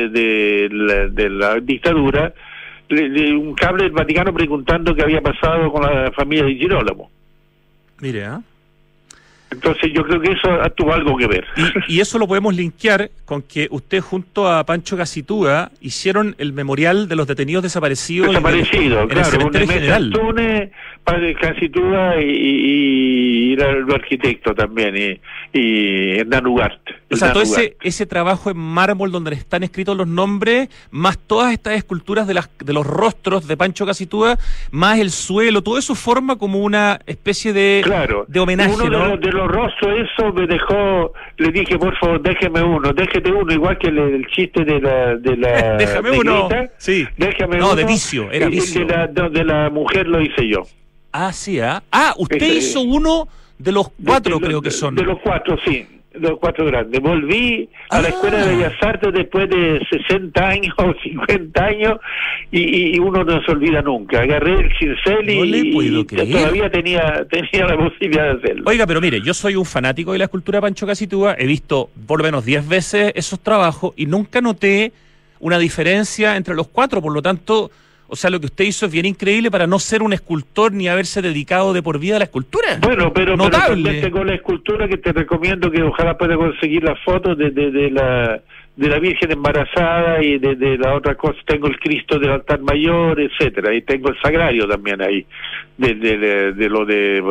de la dictadura, un cable del Vaticano preguntando qué había pasado con la familia de Girolamo. Mire, ¿eh? Entonces yo creo que eso tuvo algo que ver. Y eso lo podemos linkear con que usted junto a Pancho Casitúa hicieron el memorial de los detenidos desaparecidos en el Cementerio General. Padre Casitúa y el arquitecto también, y Hernán Ugarte. O sea, todo ese trabajo en mármol donde están escritos los nombres, más todas estas esculturas de los rostros de Pancho Casitúa, más el suelo, todo eso forma como una especie de homenaje, uno ¿no? de los rostros, eso me dejó, le dije, por favor, déjete uno, igual que el chiste de la déjame uno, sí. Déjame no, uno. de Vicio, era Vicio. De la mujer lo hice yo. Ah, sí, usted hizo uno de los 4, creo que son. De los 4, sí. Los 4 grandes. Volví a la Escuela de Bellas Artes después de 60 años o 50 años y uno no se olvida nunca. Agarré el cincel y todavía tenía la posibilidad de hacerlo. Oiga, pero mire, yo soy un fanático de la escultura Pancho Casitúa, he visto por lo menos 10 veces esos trabajos y nunca noté una diferencia entre los 4, por lo tanto... O sea, lo que usted hizo es bien increíble para no ser un escultor ni haberse dedicado de por vida a la escultura. Bueno, pero notable. Con la escultura que te recomiendo que ojalá pueda conseguir las fotos de la Virgen embarazada y de la otra cosa. Tengo el Cristo del altar mayor, etcétera, y tengo el Sagrario también ahí, de lo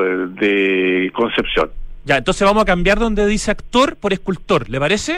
de Concepción. Ya, entonces vamos a cambiar donde dice actor por escultor, ¿le parece?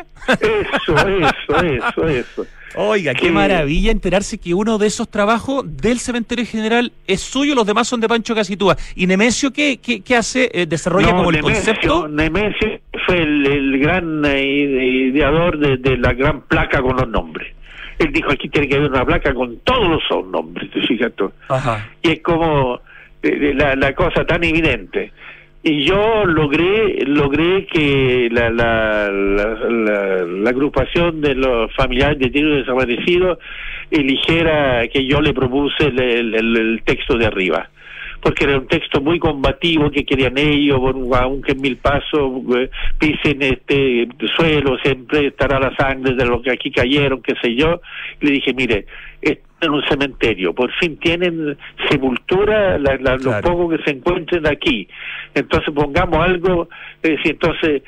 Eso. Oiga, qué maravilla enterarse que uno de esos trabajos del Cementerio General es suyo, los demás son de Pancho Casitúa. ¿Y Nemesio qué hace? ¿Desarrolla como el concepto? Nemesio fue el gran ideador de la gran placa con los nombres. Él dijo, aquí tiene que haber una placa con todos los nombres, ¿te fijas tú? Ajá. Y es como la cosa tan evidente. Y yo logré que la agrupación de los familiares detenidos desaparecidos eligiera que yo le propuse el texto de arriba, porque era un texto muy combativo que querían ellos, aunque en 1000 pasos pisen este suelo, siempre estará la sangre de los que aquí cayeron, qué sé yo. Y le dije, mire, en un cementerio, por fin tienen sepultura los pocos que se encuentren aquí, entonces pongamos algo. Entonces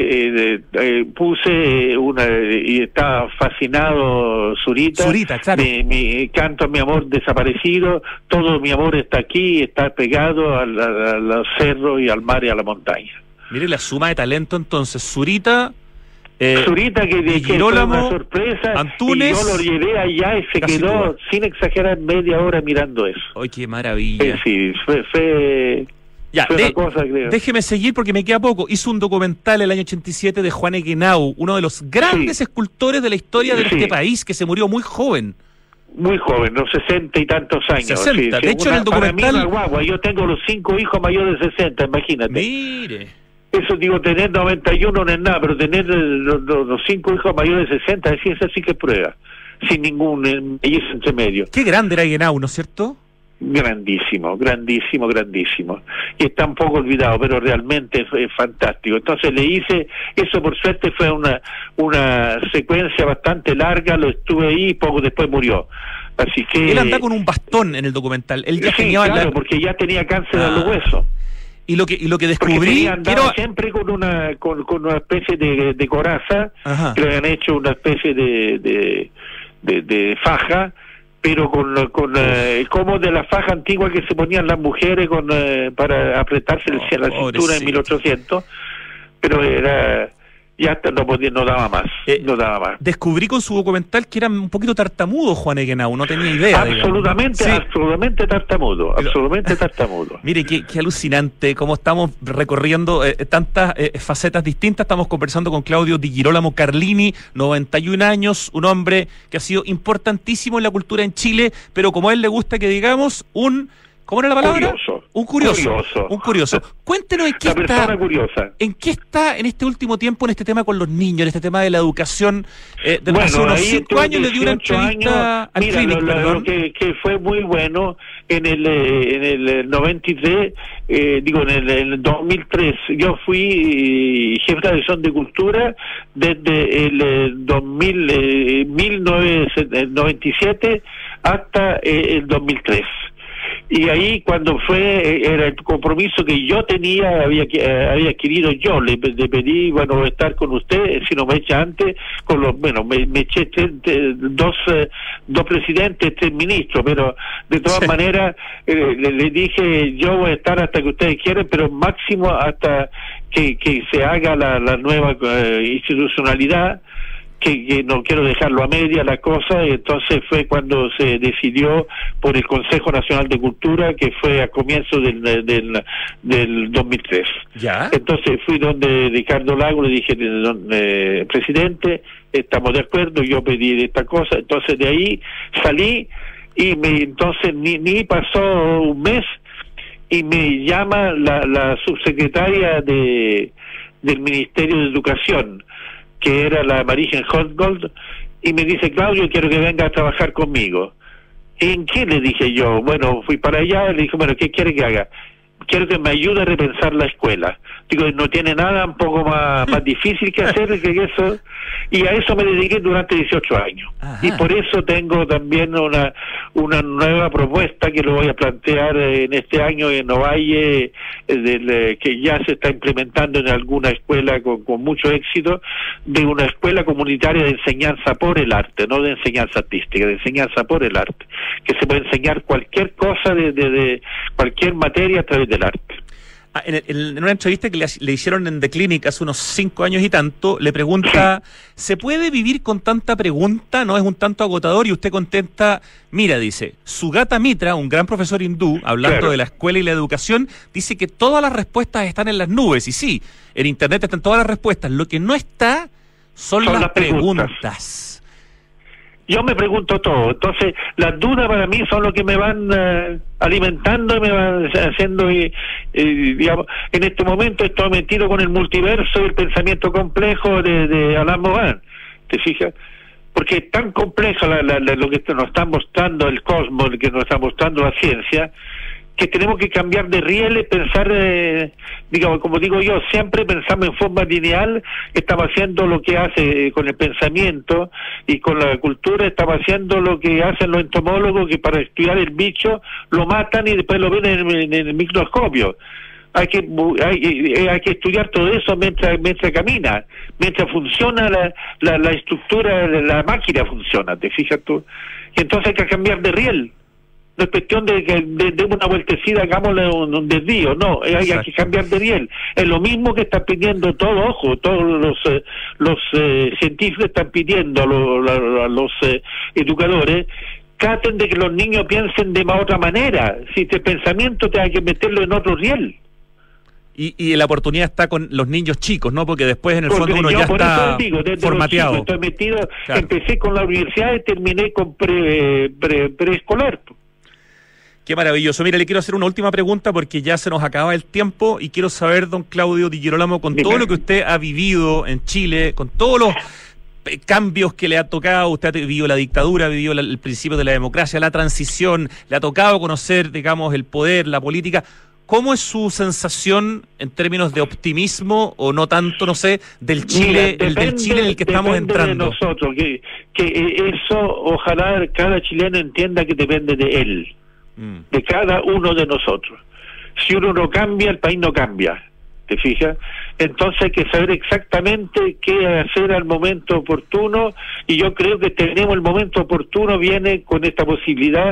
puse y estaba fascinado Zurita, claro. mi canto a mi amor desaparecido, todo mi amor está aquí, está pegado a los cerros y al mar y a la montaña. Mire la suma de talento entonces, Zurita, Zurita, que fue una sorpresa, Antunes, y yo lo llevé allá y se quedó, toda, sin exagerar, media hora mirando eso. ¡Ay, qué maravilla! Sí, fue ya, una cosa, creo. Déjeme seguir porque me queda poco. Hizo un documental el año 87 de Juan Eguenau, uno de los grandes escultores de la historia de este país, que se murió muy joven. Muy joven, unos 60 y tantos años. 60, de hecho en el documental... Para mí, guagua, yo tengo los 5 hijos mayores de 60, imagínate. Mire... Eso digo, tener 91 no es nada, pero tener los 5 hijos mayores de 60, eso sí que es prueba, sin ningún mellizo entre medio. Qué grande era Eguenau, ¿no es cierto? Grandísimo. Y está un poco olvidado, pero realmente es fantástico. Entonces le hice, eso por suerte fue una secuencia bastante larga, lo estuve ahí y poco después murió. Así que... Él anda con un bastón en el documental. Él ya tenía porque ya tenía cáncer a los huesos. Y lo que descubrí, siempre con una especie de coraza. Ajá. Que le habían hecho una especie de faja, pero como de la faja antigua que se ponían las mujeres para apretarse la cintura en 1800, pero era... Ya no daba más, Descubrí con su documental que era un poquito tartamudo Juan Eguenau, no tenía idea. Absolutamente tartamudo. Mire, qué alucinante cómo estamos recorriendo tantas facetas distintas. Estamos conversando con Claudio Di Girolamo Carlini, 91 años, un hombre que ha sido importantísimo en la cultura en Chile, pero como a él le gusta que digamos, ¿cómo era la palabra? Un curioso. Cuéntenos en qué está. Curiosa. ¿En qué está en este último tiempo en este tema con los niños, en este tema de la educación? Hace unos 5 años le dio una entrevista al Clinic, lo que fue muy bueno en el 93, en el 2003, yo fui jefe de dirección de cultura desde el 1997 hasta el 2003. Y ahí cuando era el compromiso que yo tenía, había adquirido yo, le pedí, estar con usted, si no me echa antes, me eché dos presidentes, 3 ministros, pero de todas maneras le dije, yo voy a estar hasta que ustedes quieran, pero máximo hasta que se haga la nueva institucionalidad, que no quiero dejarlo a media la cosa. Y entonces fue cuando se decidió por el Consejo Nacional de Cultura, que fue a comienzos del 2003. ¿Ya? Entonces fui donde Ricardo Lago, le dije, presidente, estamos de acuerdo, yo pedí esta cosa. Entonces de ahí salí y entonces ni pasó un mes y me llama la subsecretaria del Ministerio de Educación, que era la Marigen Hotgold, y me dice, Claudio, quiero que venga a trabajar conmigo. ¿En qué? Le dije yo. Fui para allá, le dije, ¿qué quiere que haga? Quiero que me ayude a repensar la escuela. Digo, no tiene nada un poco más difícil que hacer que eso. Y a eso me dediqué durante 18 años. Ajá. Y por eso tengo también una nueva propuesta que lo voy a plantear en este año en Ovalle, que ya se está implementando en alguna escuela con mucho éxito, de una escuela comunitaria de enseñanza por el arte, no de enseñanza artística, de enseñanza por el arte, que se puede enseñar cualquier cosa de cualquier materia a través del arte. En una entrevista que le hicieron en The Clinic hace unos 5 años y tanto, le pregunta, ¿se puede vivir con tanta pregunta? ¿No es un tanto agotador? Y usted contesta, mira, dice, Sugata Mitra, un gran profesor hindú, hablando de la escuela y la educación, dice que todas las respuestas están en las nubes. Y sí, en Internet están todas las respuestas. Lo que no está son las preguntas. Yo me pregunto todo. Entonces, las dudas para mí son lo que me van alimentando y me van haciendo, digamos, en este momento estoy metido con el multiverso y el pensamiento complejo de Alain Morin. ¿Te fijas? Porque es tan complejo lo que nos está mostrando el cosmos, que nos está mostrando la ciencia, que tenemos que cambiar de rieles, pensar, digamos, como digo yo, siempre pensamos en forma lineal. Estamos haciendo lo que hace con el pensamiento y con la cultura, estamos haciendo lo que hacen los entomólogos, que para estudiar el bicho lo matan y después lo ven en el microscopio. Hay que estudiar todo eso mientras camina, mientras funciona la estructura de la máquina funciona, ¿te fijas tú? Y entonces hay que cambiar de riel. No es cuestión de una vueltecita, hagámosle un desvío, no, hay que cambiar de riel. Es lo mismo que están pidiendo todos los científicos están pidiendo a los educadores, traten de que los niños piensen de otra manera. Si este pensamiento te hay que meterlo en otro riel. Y la oportunidad está con los niños chicos, ¿no? Porque después en el fondo uno ya está formateado. Estoy metido, claro. Empecé con la universidad y terminé con preescolar. Qué maravilloso. Mira, le quiero hacer una última pregunta porque ya se nos acaba el tiempo y quiero saber, don Claudio Di Girolamo, con todo lo que usted ha vivido en Chile, con todos los cambios que le ha tocado, usted ha vivido la dictadura, ha vivido el principio de la democracia, la transición, le ha tocado conocer, digamos, el poder, la política. ¿Cómo es su sensación en términos de optimismo o no tanto, no sé, del Chile, del Chile en el que estamos entrando? De nosotros, que eso ojalá cada chileno entienda que depende de él, de cada uno de nosotros. Si uno no cambia, el país no cambia, ¿te fijas? Entonces hay que saber exactamente qué hacer al momento oportuno, y yo creo que tenemos el momento oportuno, viene con esta posibilidad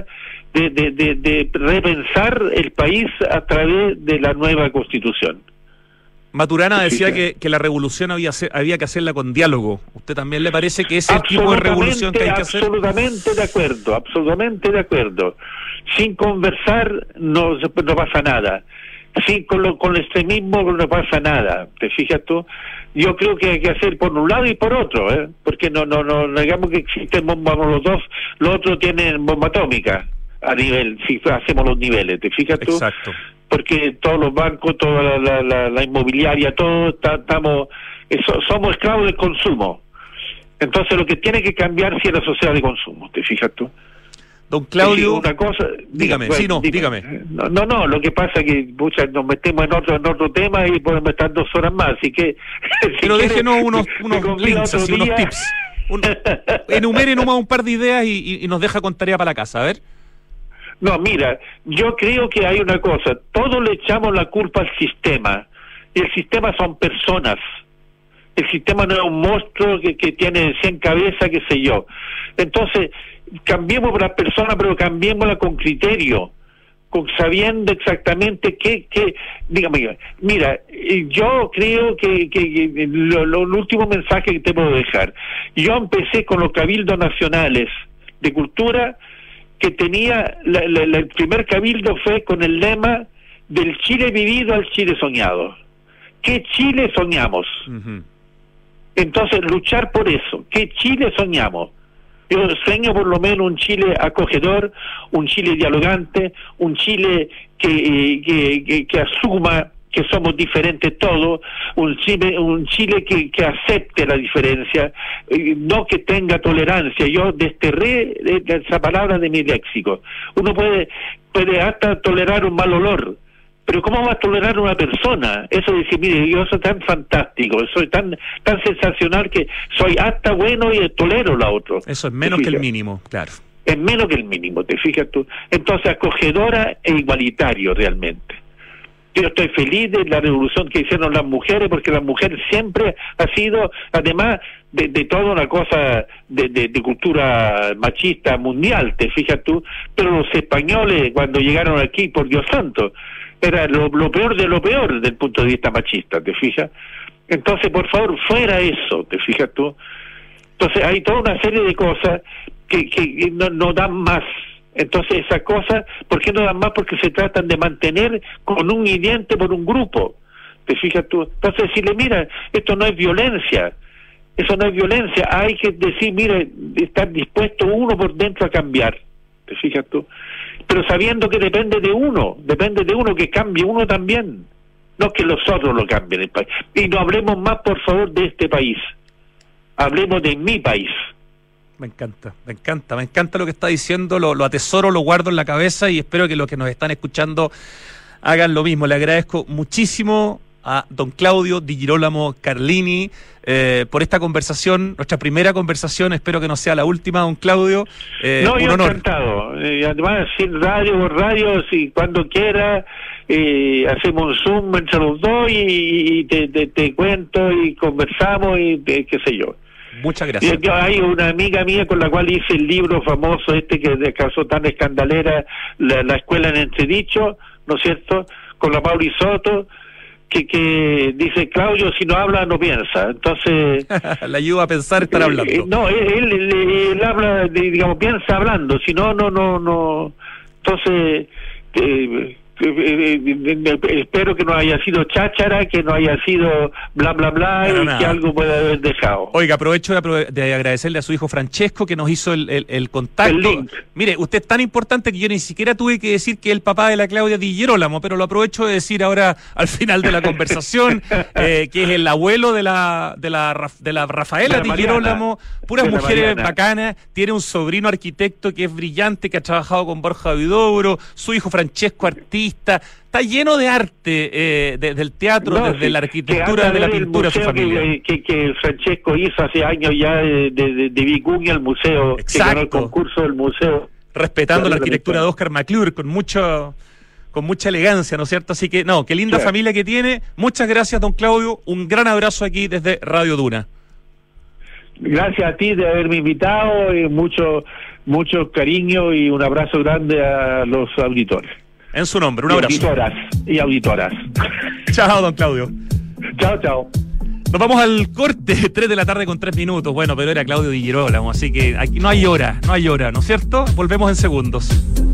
de repensar el país a través de la nueva Constitución. Maturana decía que la revolución había que hacerla con diálogo. ¿Usted también le parece que es el tipo de revolución que hay que hacer? Absolutamente de acuerdo. Sin conversar no pasa nada. Sin con el extremismo no pasa nada. ¿Te fijas tú? Yo creo que hay que hacer por un lado y por otro, porque no digamos que existen bombas los dos, los otros tienen bomba atómica a nivel, si hacemos los niveles, ¿te fijas tú? Exacto. Porque todos los bancos, toda la inmobiliaria, todo somos esclavos del consumo. Entonces lo que tiene que cambiar sí es la sociedad de consumo, ¿te fijas tú? Don Claudio, una cosa, dígame. No, lo que pasa es que nos metemos en otro tema y podemos estar 2 horas más, así que... Pero déjenos unos links, así, unos tips. Enumere nomás un par de ideas y nos deja con tarea para la casa, a ver. No, mira, yo creo que hay una cosa, todos le echamos la culpa al sistema, y el sistema son personas. El sistema no es un monstruo que tiene 100 cabezas, qué sé yo. Entonces, cambiemos por las personas, pero cambiémosla con criterio, sabiendo exactamente qué dígame, mira, yo creo que el último mensaje que te puedo dejar, yo empecé con los cabildos nacionales de cultura, que tenía, el primer cabildo fue con el lema del Chile vivido al Chile soñado. ¿Qué Chile soñamos? Uh-huh. Entonces, luchar por eso. ¿Qué Chile soñamos? Yo sueño por lo menos un Chile acogedor, un Chile dialogante, un Chile que asuma que somos diferentes todos, un Chile que acepte la diferencia, no que tenga tolerancia. Yo desterré esa palabra de mi léxico. Uno puede hasta tolerar un mal olor, pero ¿cómo va a tolerar una persona? Eso de decir, mire, yo soy tan fantástico, soy tan sensacional que soy hasta bueno y tolero la otra. Eso es menos que el mínimo, claro. Es menos que el mínimo, ¿te fijas tú? Entonces, acogedora e igualitario realmente. Yo estoy feliz de la revolución que hicieron las mujeres, porque las mujeres siempre ha sido, además de toda una cosa de cultura machista mundial, te fijas tú, pero los españoles cuando llegaron aquí, por Dios santo, era lo peor de lo peor desde el punto de vista machista, ¿te fijas? Entonces, por favor, fuera eso, ¿te fijas tú? Entonces hay toda una serie de cosas que no dan más. Entonces esas cosas, ¿por qué no dan más? Porque se tratan de mantener con un hiriente por un grupo, ¿te fijas tú? Entonces decirle, mira, esto no es violencia, Eso no es violencia. Hay que decir, mire, estar dispuesto uno por dentro a cambiar. ¿Te fijas tú? Pero sabiendo que depende de uno que cambie uno también. No que los otros lo cambien el país. Y no hablemos más, por favor, de este país. Hablemos de mi país. Me encanta lo que está diciendo, lo atesoro, lo guardo en la cabeza y espero que los que nos están escuchando hagan lo mismo. Le agradezco muchísimo a don Claudio Di Girolamo Carlini por esta conversación, nuestra primera conversación, espero que no sea la última, don Claudio. No, un yo honor. encantado. Además, sin radio, si cuando quiera, hacemos un Zoom entre los dos y te cuento y conversamos y qué sé yo. Muchas gracias. Hay una amiga mía con la cual hice el libro famoso que causó tan escandalera, la escuela en entredicho, ¿no es cierto?, con la Mauri Soto, que dice, Claudio, si no habla, no piensa. Entonces... Le ayuda a pensar, estar hablando. No, él habla, digamos, piensa hablando, si no. Entonces... espero que no haya sido cháchara, que no haya sido bla bla bla, y nada, que algo pueda haber dejado. Oiga, aprovecho de agradecerle a su hijo Francesco que nos hizo el contacto. El link. Mire, usted es tan importante que yo ni siquiera tuve que decir que es el papá de la Claudia Di Girolamo, pero lo aprovecho de decir ahora al final de la conversación que es el abuelo de la Rafaela Di Girolamo, puras mujeres bacanas, tiene un sobrino arquitecto que es brillante, que ha trabajado con Borja Huidobro, su hijo Francesco artista. Está lleno de arte, del teatro, desde la arquitectura, de la pintura, su familia. Que Francesco hizo hace años ya de Vicuña, el museo. Exacto. Que ganó el concurso del museo. Respetando la arquitectura de Oscar McClure, con mucha elegancia, ¿no es cierto? Así que, qué linda familia que tiene. Muchas gracias, don Claudio. Un gran abrazo aquí desde Radio Duna. Gracias a ti de haberme invitado, y mucho cariño y un abrazo grande a los auditores. En su nombre, un abrazo. Auditoras. Chao, don Claudio. Chao. Nos vamos al corte, 3 de la tarde con 3 minutos. Bueno, pero era Claudio Di Girolamo, así que aquí no hay hora, ¿no es cierto? Volvemos en segundos.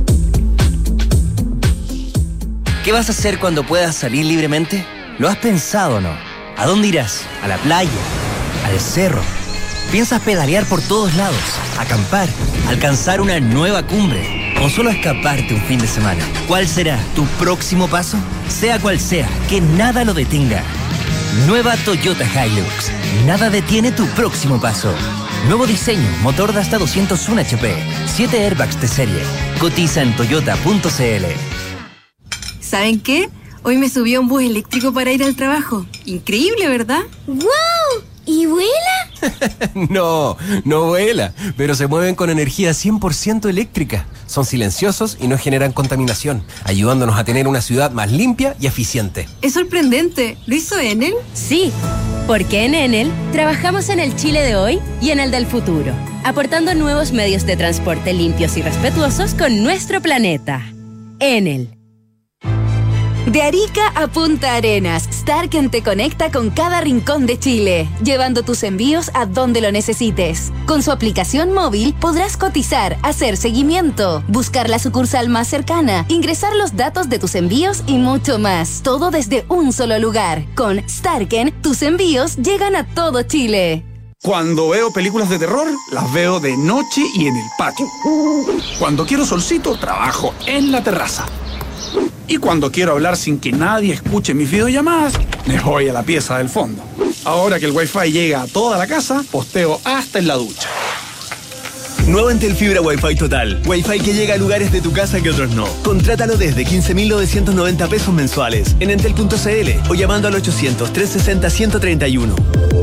¿Qué vas a hacer cuando puedas salir libremente? ¿Lo has pensado o no? ¿A dónde irás? ¿A la playa? ¿Al cerro? ¿Piensas pedalear por todos lados? ¿Acampar? ¿Alcanzar una nueva cumbre? ¿O solo escaparte un fin de semana? ¿Cuál será tu próximo paso? Sea cual sea, que nada lo detenga. Nueva Toyota Hilux. Nada detiene tu próximo paso. Nuevo diseño, motor de hasta 201 HP, 7 airbags de serie. Cotiza en toyota.cl. ¿Saben qué? Hoy me subí a un bus eléctrico para ir al trabajo. Increíble, ¿verdad? ¡Guau! ¿Y vuela? No vuela, pero se mueven con energía 100% eléctrica. Son silenciosos y no generan contaminación, ayudándonos a tener una ciudad más limpia y eficiente. Es sorprendente. ¿Lo hizo Enel? Sí, porque en Enel trabajamos en el Chile de hoy y en el del futuro, aportando nuevos medios de transporte limpios y respetuosos con nuestro planeta. Enel. De Arica a Punta Arenas, Starken te conecta con cada rincón de Chile, llevando tus envíos a donde lo necesites. Con su aplicación móvil podrás cotizar, hacer seguimiento, buscar la sucursal más cercana, ingresar los datos de tus envíos y mucho más. Todo desde un solo lugar. Con Starken, tus envíos llegan a todo Chile. Cuando veo películas de terror, las veo de noche y en el patio. Cuando quiero solcito, trabajo en la terraza. Y cuando quiero hablar sin que nadie escuche mis videollamadas, me voy a la pieza del fondo. Ahora que el Wi-Fi llega a toda la casa, posteo hasta en la ducha. Nuevo Entel Fibra Wi-Fi Total. Wi-Fi que llega a lugares de tu casa que otros no. Contrátalo desde 15.990 pesos mensuales en entel.cl o llamando al 800-360-131.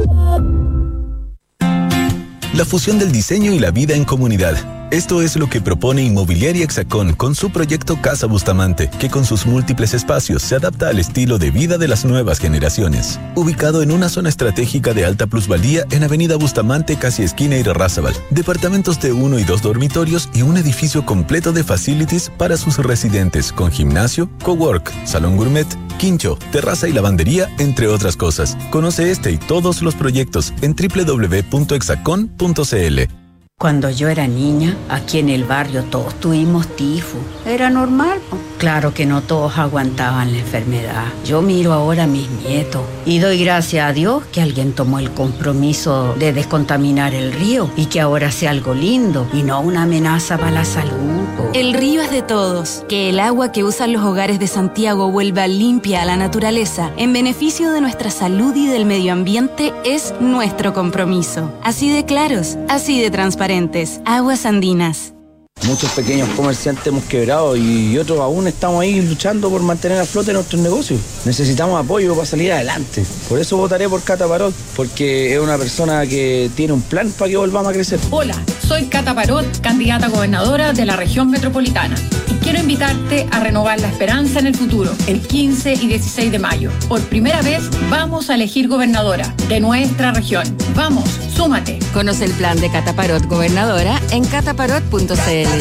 La fusión del diseño y la vida en comunidad. Esto es lo que propone Inmobiliaria Hexacón con su proyecto Casa Bustamante, que con sus múltiples espacios se adapta al estilo de vida de las nuevas generaciones. Ubicado en una zona estratégica de alta plusvalía en Avenida Bustamante, casi esquina Irarrázaval. Departamentos de 1 y 2 dormitorios y un edificio completo de facilities para sus residentes, con gimnasio, cowork, salón gourmet, quincho, terraza y lavandería, entre otras cosas. Conoce este y todos los proyectos en www.hexacon.cl. Cuando yo era niña, aquí en el barrio todos tuvimos tifus. Era normal, Claro que no todos aguantaban la enfermedad. Yo miro ahora a mis nietos y doy gracias a Dios que alguien tomó el compromiso de descontaminar el río y que ahora sea algo lindo y no una amenaza para la salud. El río es de todos. Que el agua que usan los hogares de Santiago vuelva limpia a la naturaleza en beneficio de nuestra salud y del medio ambiente es nuestro compromiso. Así de claros, así de transparentes. Aguas Andinas. Muchos pequeños comerciantes hemos quebrado y otros aún estamos ahí luchando por mantener a flote nuestros negocios. Necesitamos apoyo para salir adelante. Por eso votaré por Cata Parot, porque es una persona que tiene un plan para que volvamos a crecer. Hola, soy Cata Parot, candidata a gobernadora de la región metropolitana. Y quiero invitarte a renovar la esperanza en el futuro, el 15 y 16 de mayo. Por primera vez vamos a elegir gobernadora de nuestra región. Vamos, súmate. Conoce el plan de Cata Parot gobernadora en cataparot.cl.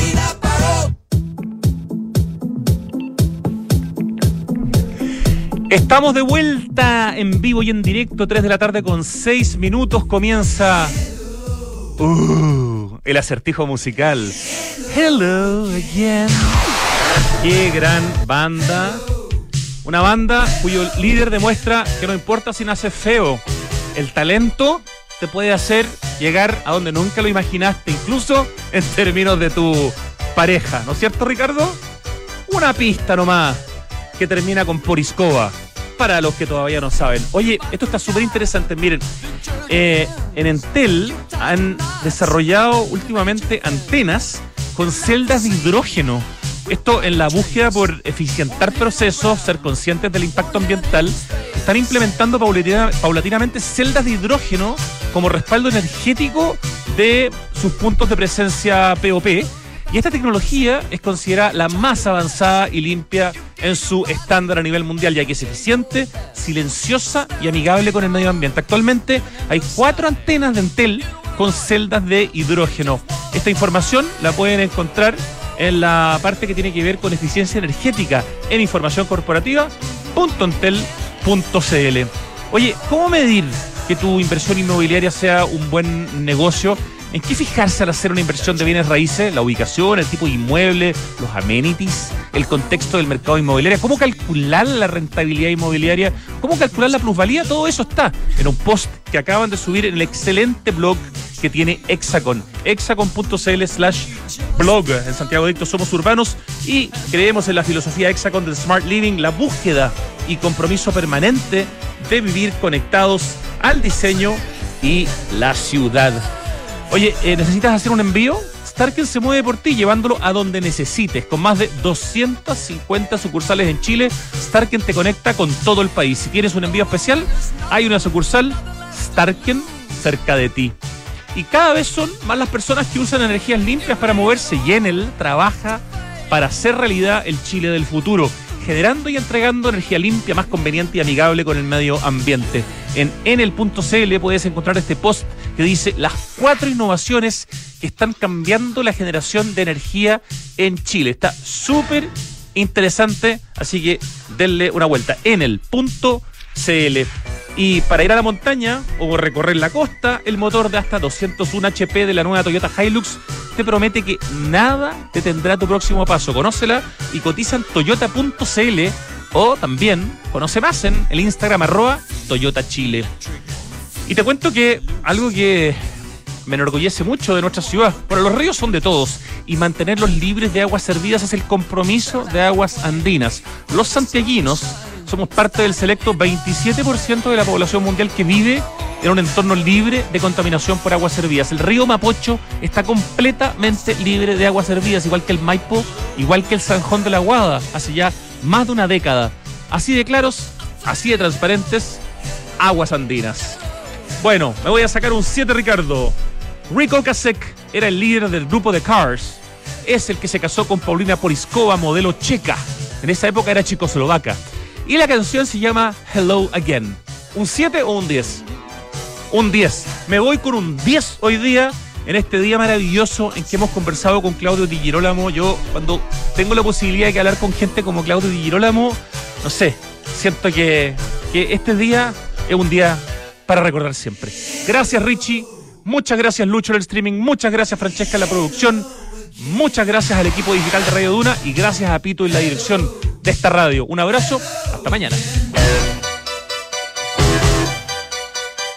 Estamos de vuelta en vivo y en directo, 3 de la tarde con 6 minutos. Comienza el acertijo musical. Hello again. Qué gran banda. Una banda cuyo líder demuestra que no importa si naces feo, el talento te puede hacer llegar a donde nunca lo imaginaste, incluso en términos de tu pareja, ¿no es cierto, Ricardo? Una pista nomás que termina con Porizkova, para los que todavía no saben. Oye, esto está súper interesante. Miren, en Entel han desarrollado últimamente antenas con celdas de hidrógeno. Esto en la búsqueda por eficientar procesos, ser conscientes del impacto ambiental. Están implementando paulatinamente celdas de hidrógeno como respaldo energético de sus puntos de presencia POP. Y esta tecnología es considerada la más avanzada y limpia en su estándar a nivel mundial, ya que es eficiente, silenciosa y amigable con el medio ambiente. Actualmente hay 4 antenas de Entel con celdas de hidrógeno. Esta información la pueden encontrar en la parte que tiene que ver con eficiencia energética en informacioncorporativa.entel.cl. Oye, ¿cómo medir que tu inversión inmobiliaria sea un buen negocio? ¿En qué fijarse al hacer una inversión de bienes raíces? La ubicación, el tipo de inmueble, los amenities, el contexto del mercado inmobiliario. ¿Cómo calcular la rentabilidad inmobiliaria? ¿Cómo calcular la plusvalía? Todo eso está en un post que acaban de subir en el excelente blog que tiene Hexacon. Hexacon.cl/blog. En Santiago Adicto somos urbanos y creemos en la filosofía Hexacon del Smart Living, la búsqueda y compromiso permanente de vivir conectados al diseño y la ciudad. Oye, ¿necesitas hacer un envío? Starken se mueve por ti llevándolo a donde necesites. Con más de 250 sucursales en Chile, Starken te conecta con todo el país. Si tienes un envío especial, hay una sucursal Starken cerca de ti. Y cada vez son más las personas que usan energías limpias para moverse, y Enel trabaja para hacer realidad el Chile del futuro, generando y entregando energía limpia, más conveniente y amigable con el medio ambiente. En enel.cl puedes encontrar este post que dice las 4 innovaciones que están cambiando la generación de energía en Chile. Está súper interesante, así que denle una vuelta. Enel.cl. Y para ir a la montaña o recorrer la costa, el motor de hasta 201 HP de la nueva Toyota Hilux te promete que nada te tendrá tu próximo paso. Conócela y cotiza en toyota.cl, o también conoce más en el Instagram @ToyotaChile. Y te cuento que algo que me enorgullece mucho de nuestra ciudad. Bueno, los ríos son de todos y mantenerlos libres de aguas servidas es el compromiso de Aguas Andinas. Los santiaguinos somos parte del selecto 27% de la población mundial que vive en un entorno libre de contaminación por aguas servidas. El río Mapocho está completamente libre de aguas servidas, igual que el Maipo, igual que el Sanjón de la Guada, hace ya más de una década. Así de claros, así de transparentes, Aguas Andinas. Bueno, me voy a sacar un 7, Ricardo. Rick Ocasek era el líder del grupo The Cars. Es el que se casó con Paulina Porizkova, modelo checa. En esa época era checoslovaca. Y la canción se llama Hello Again. ¿Un 7 o un 10? Un 10. Me voy con un 10 hoy día, en este día maravilloso en que hemos conversado con Claudio Di Girolamo. Yo, cuando tengo la posibilidad de hablar con gente como Claudio Di Girolamo, no sé, siento que este día es un día para recordar siempre. Gracias, Richie. Muchas gracias, Lucho, en el streaming. Muchas gracias, Francesca, en la producción. Muchas gracias al equipo digital de Radio Duna y gracias a Pito en la dirección de esta radio. Un abrazo, hasta mañana.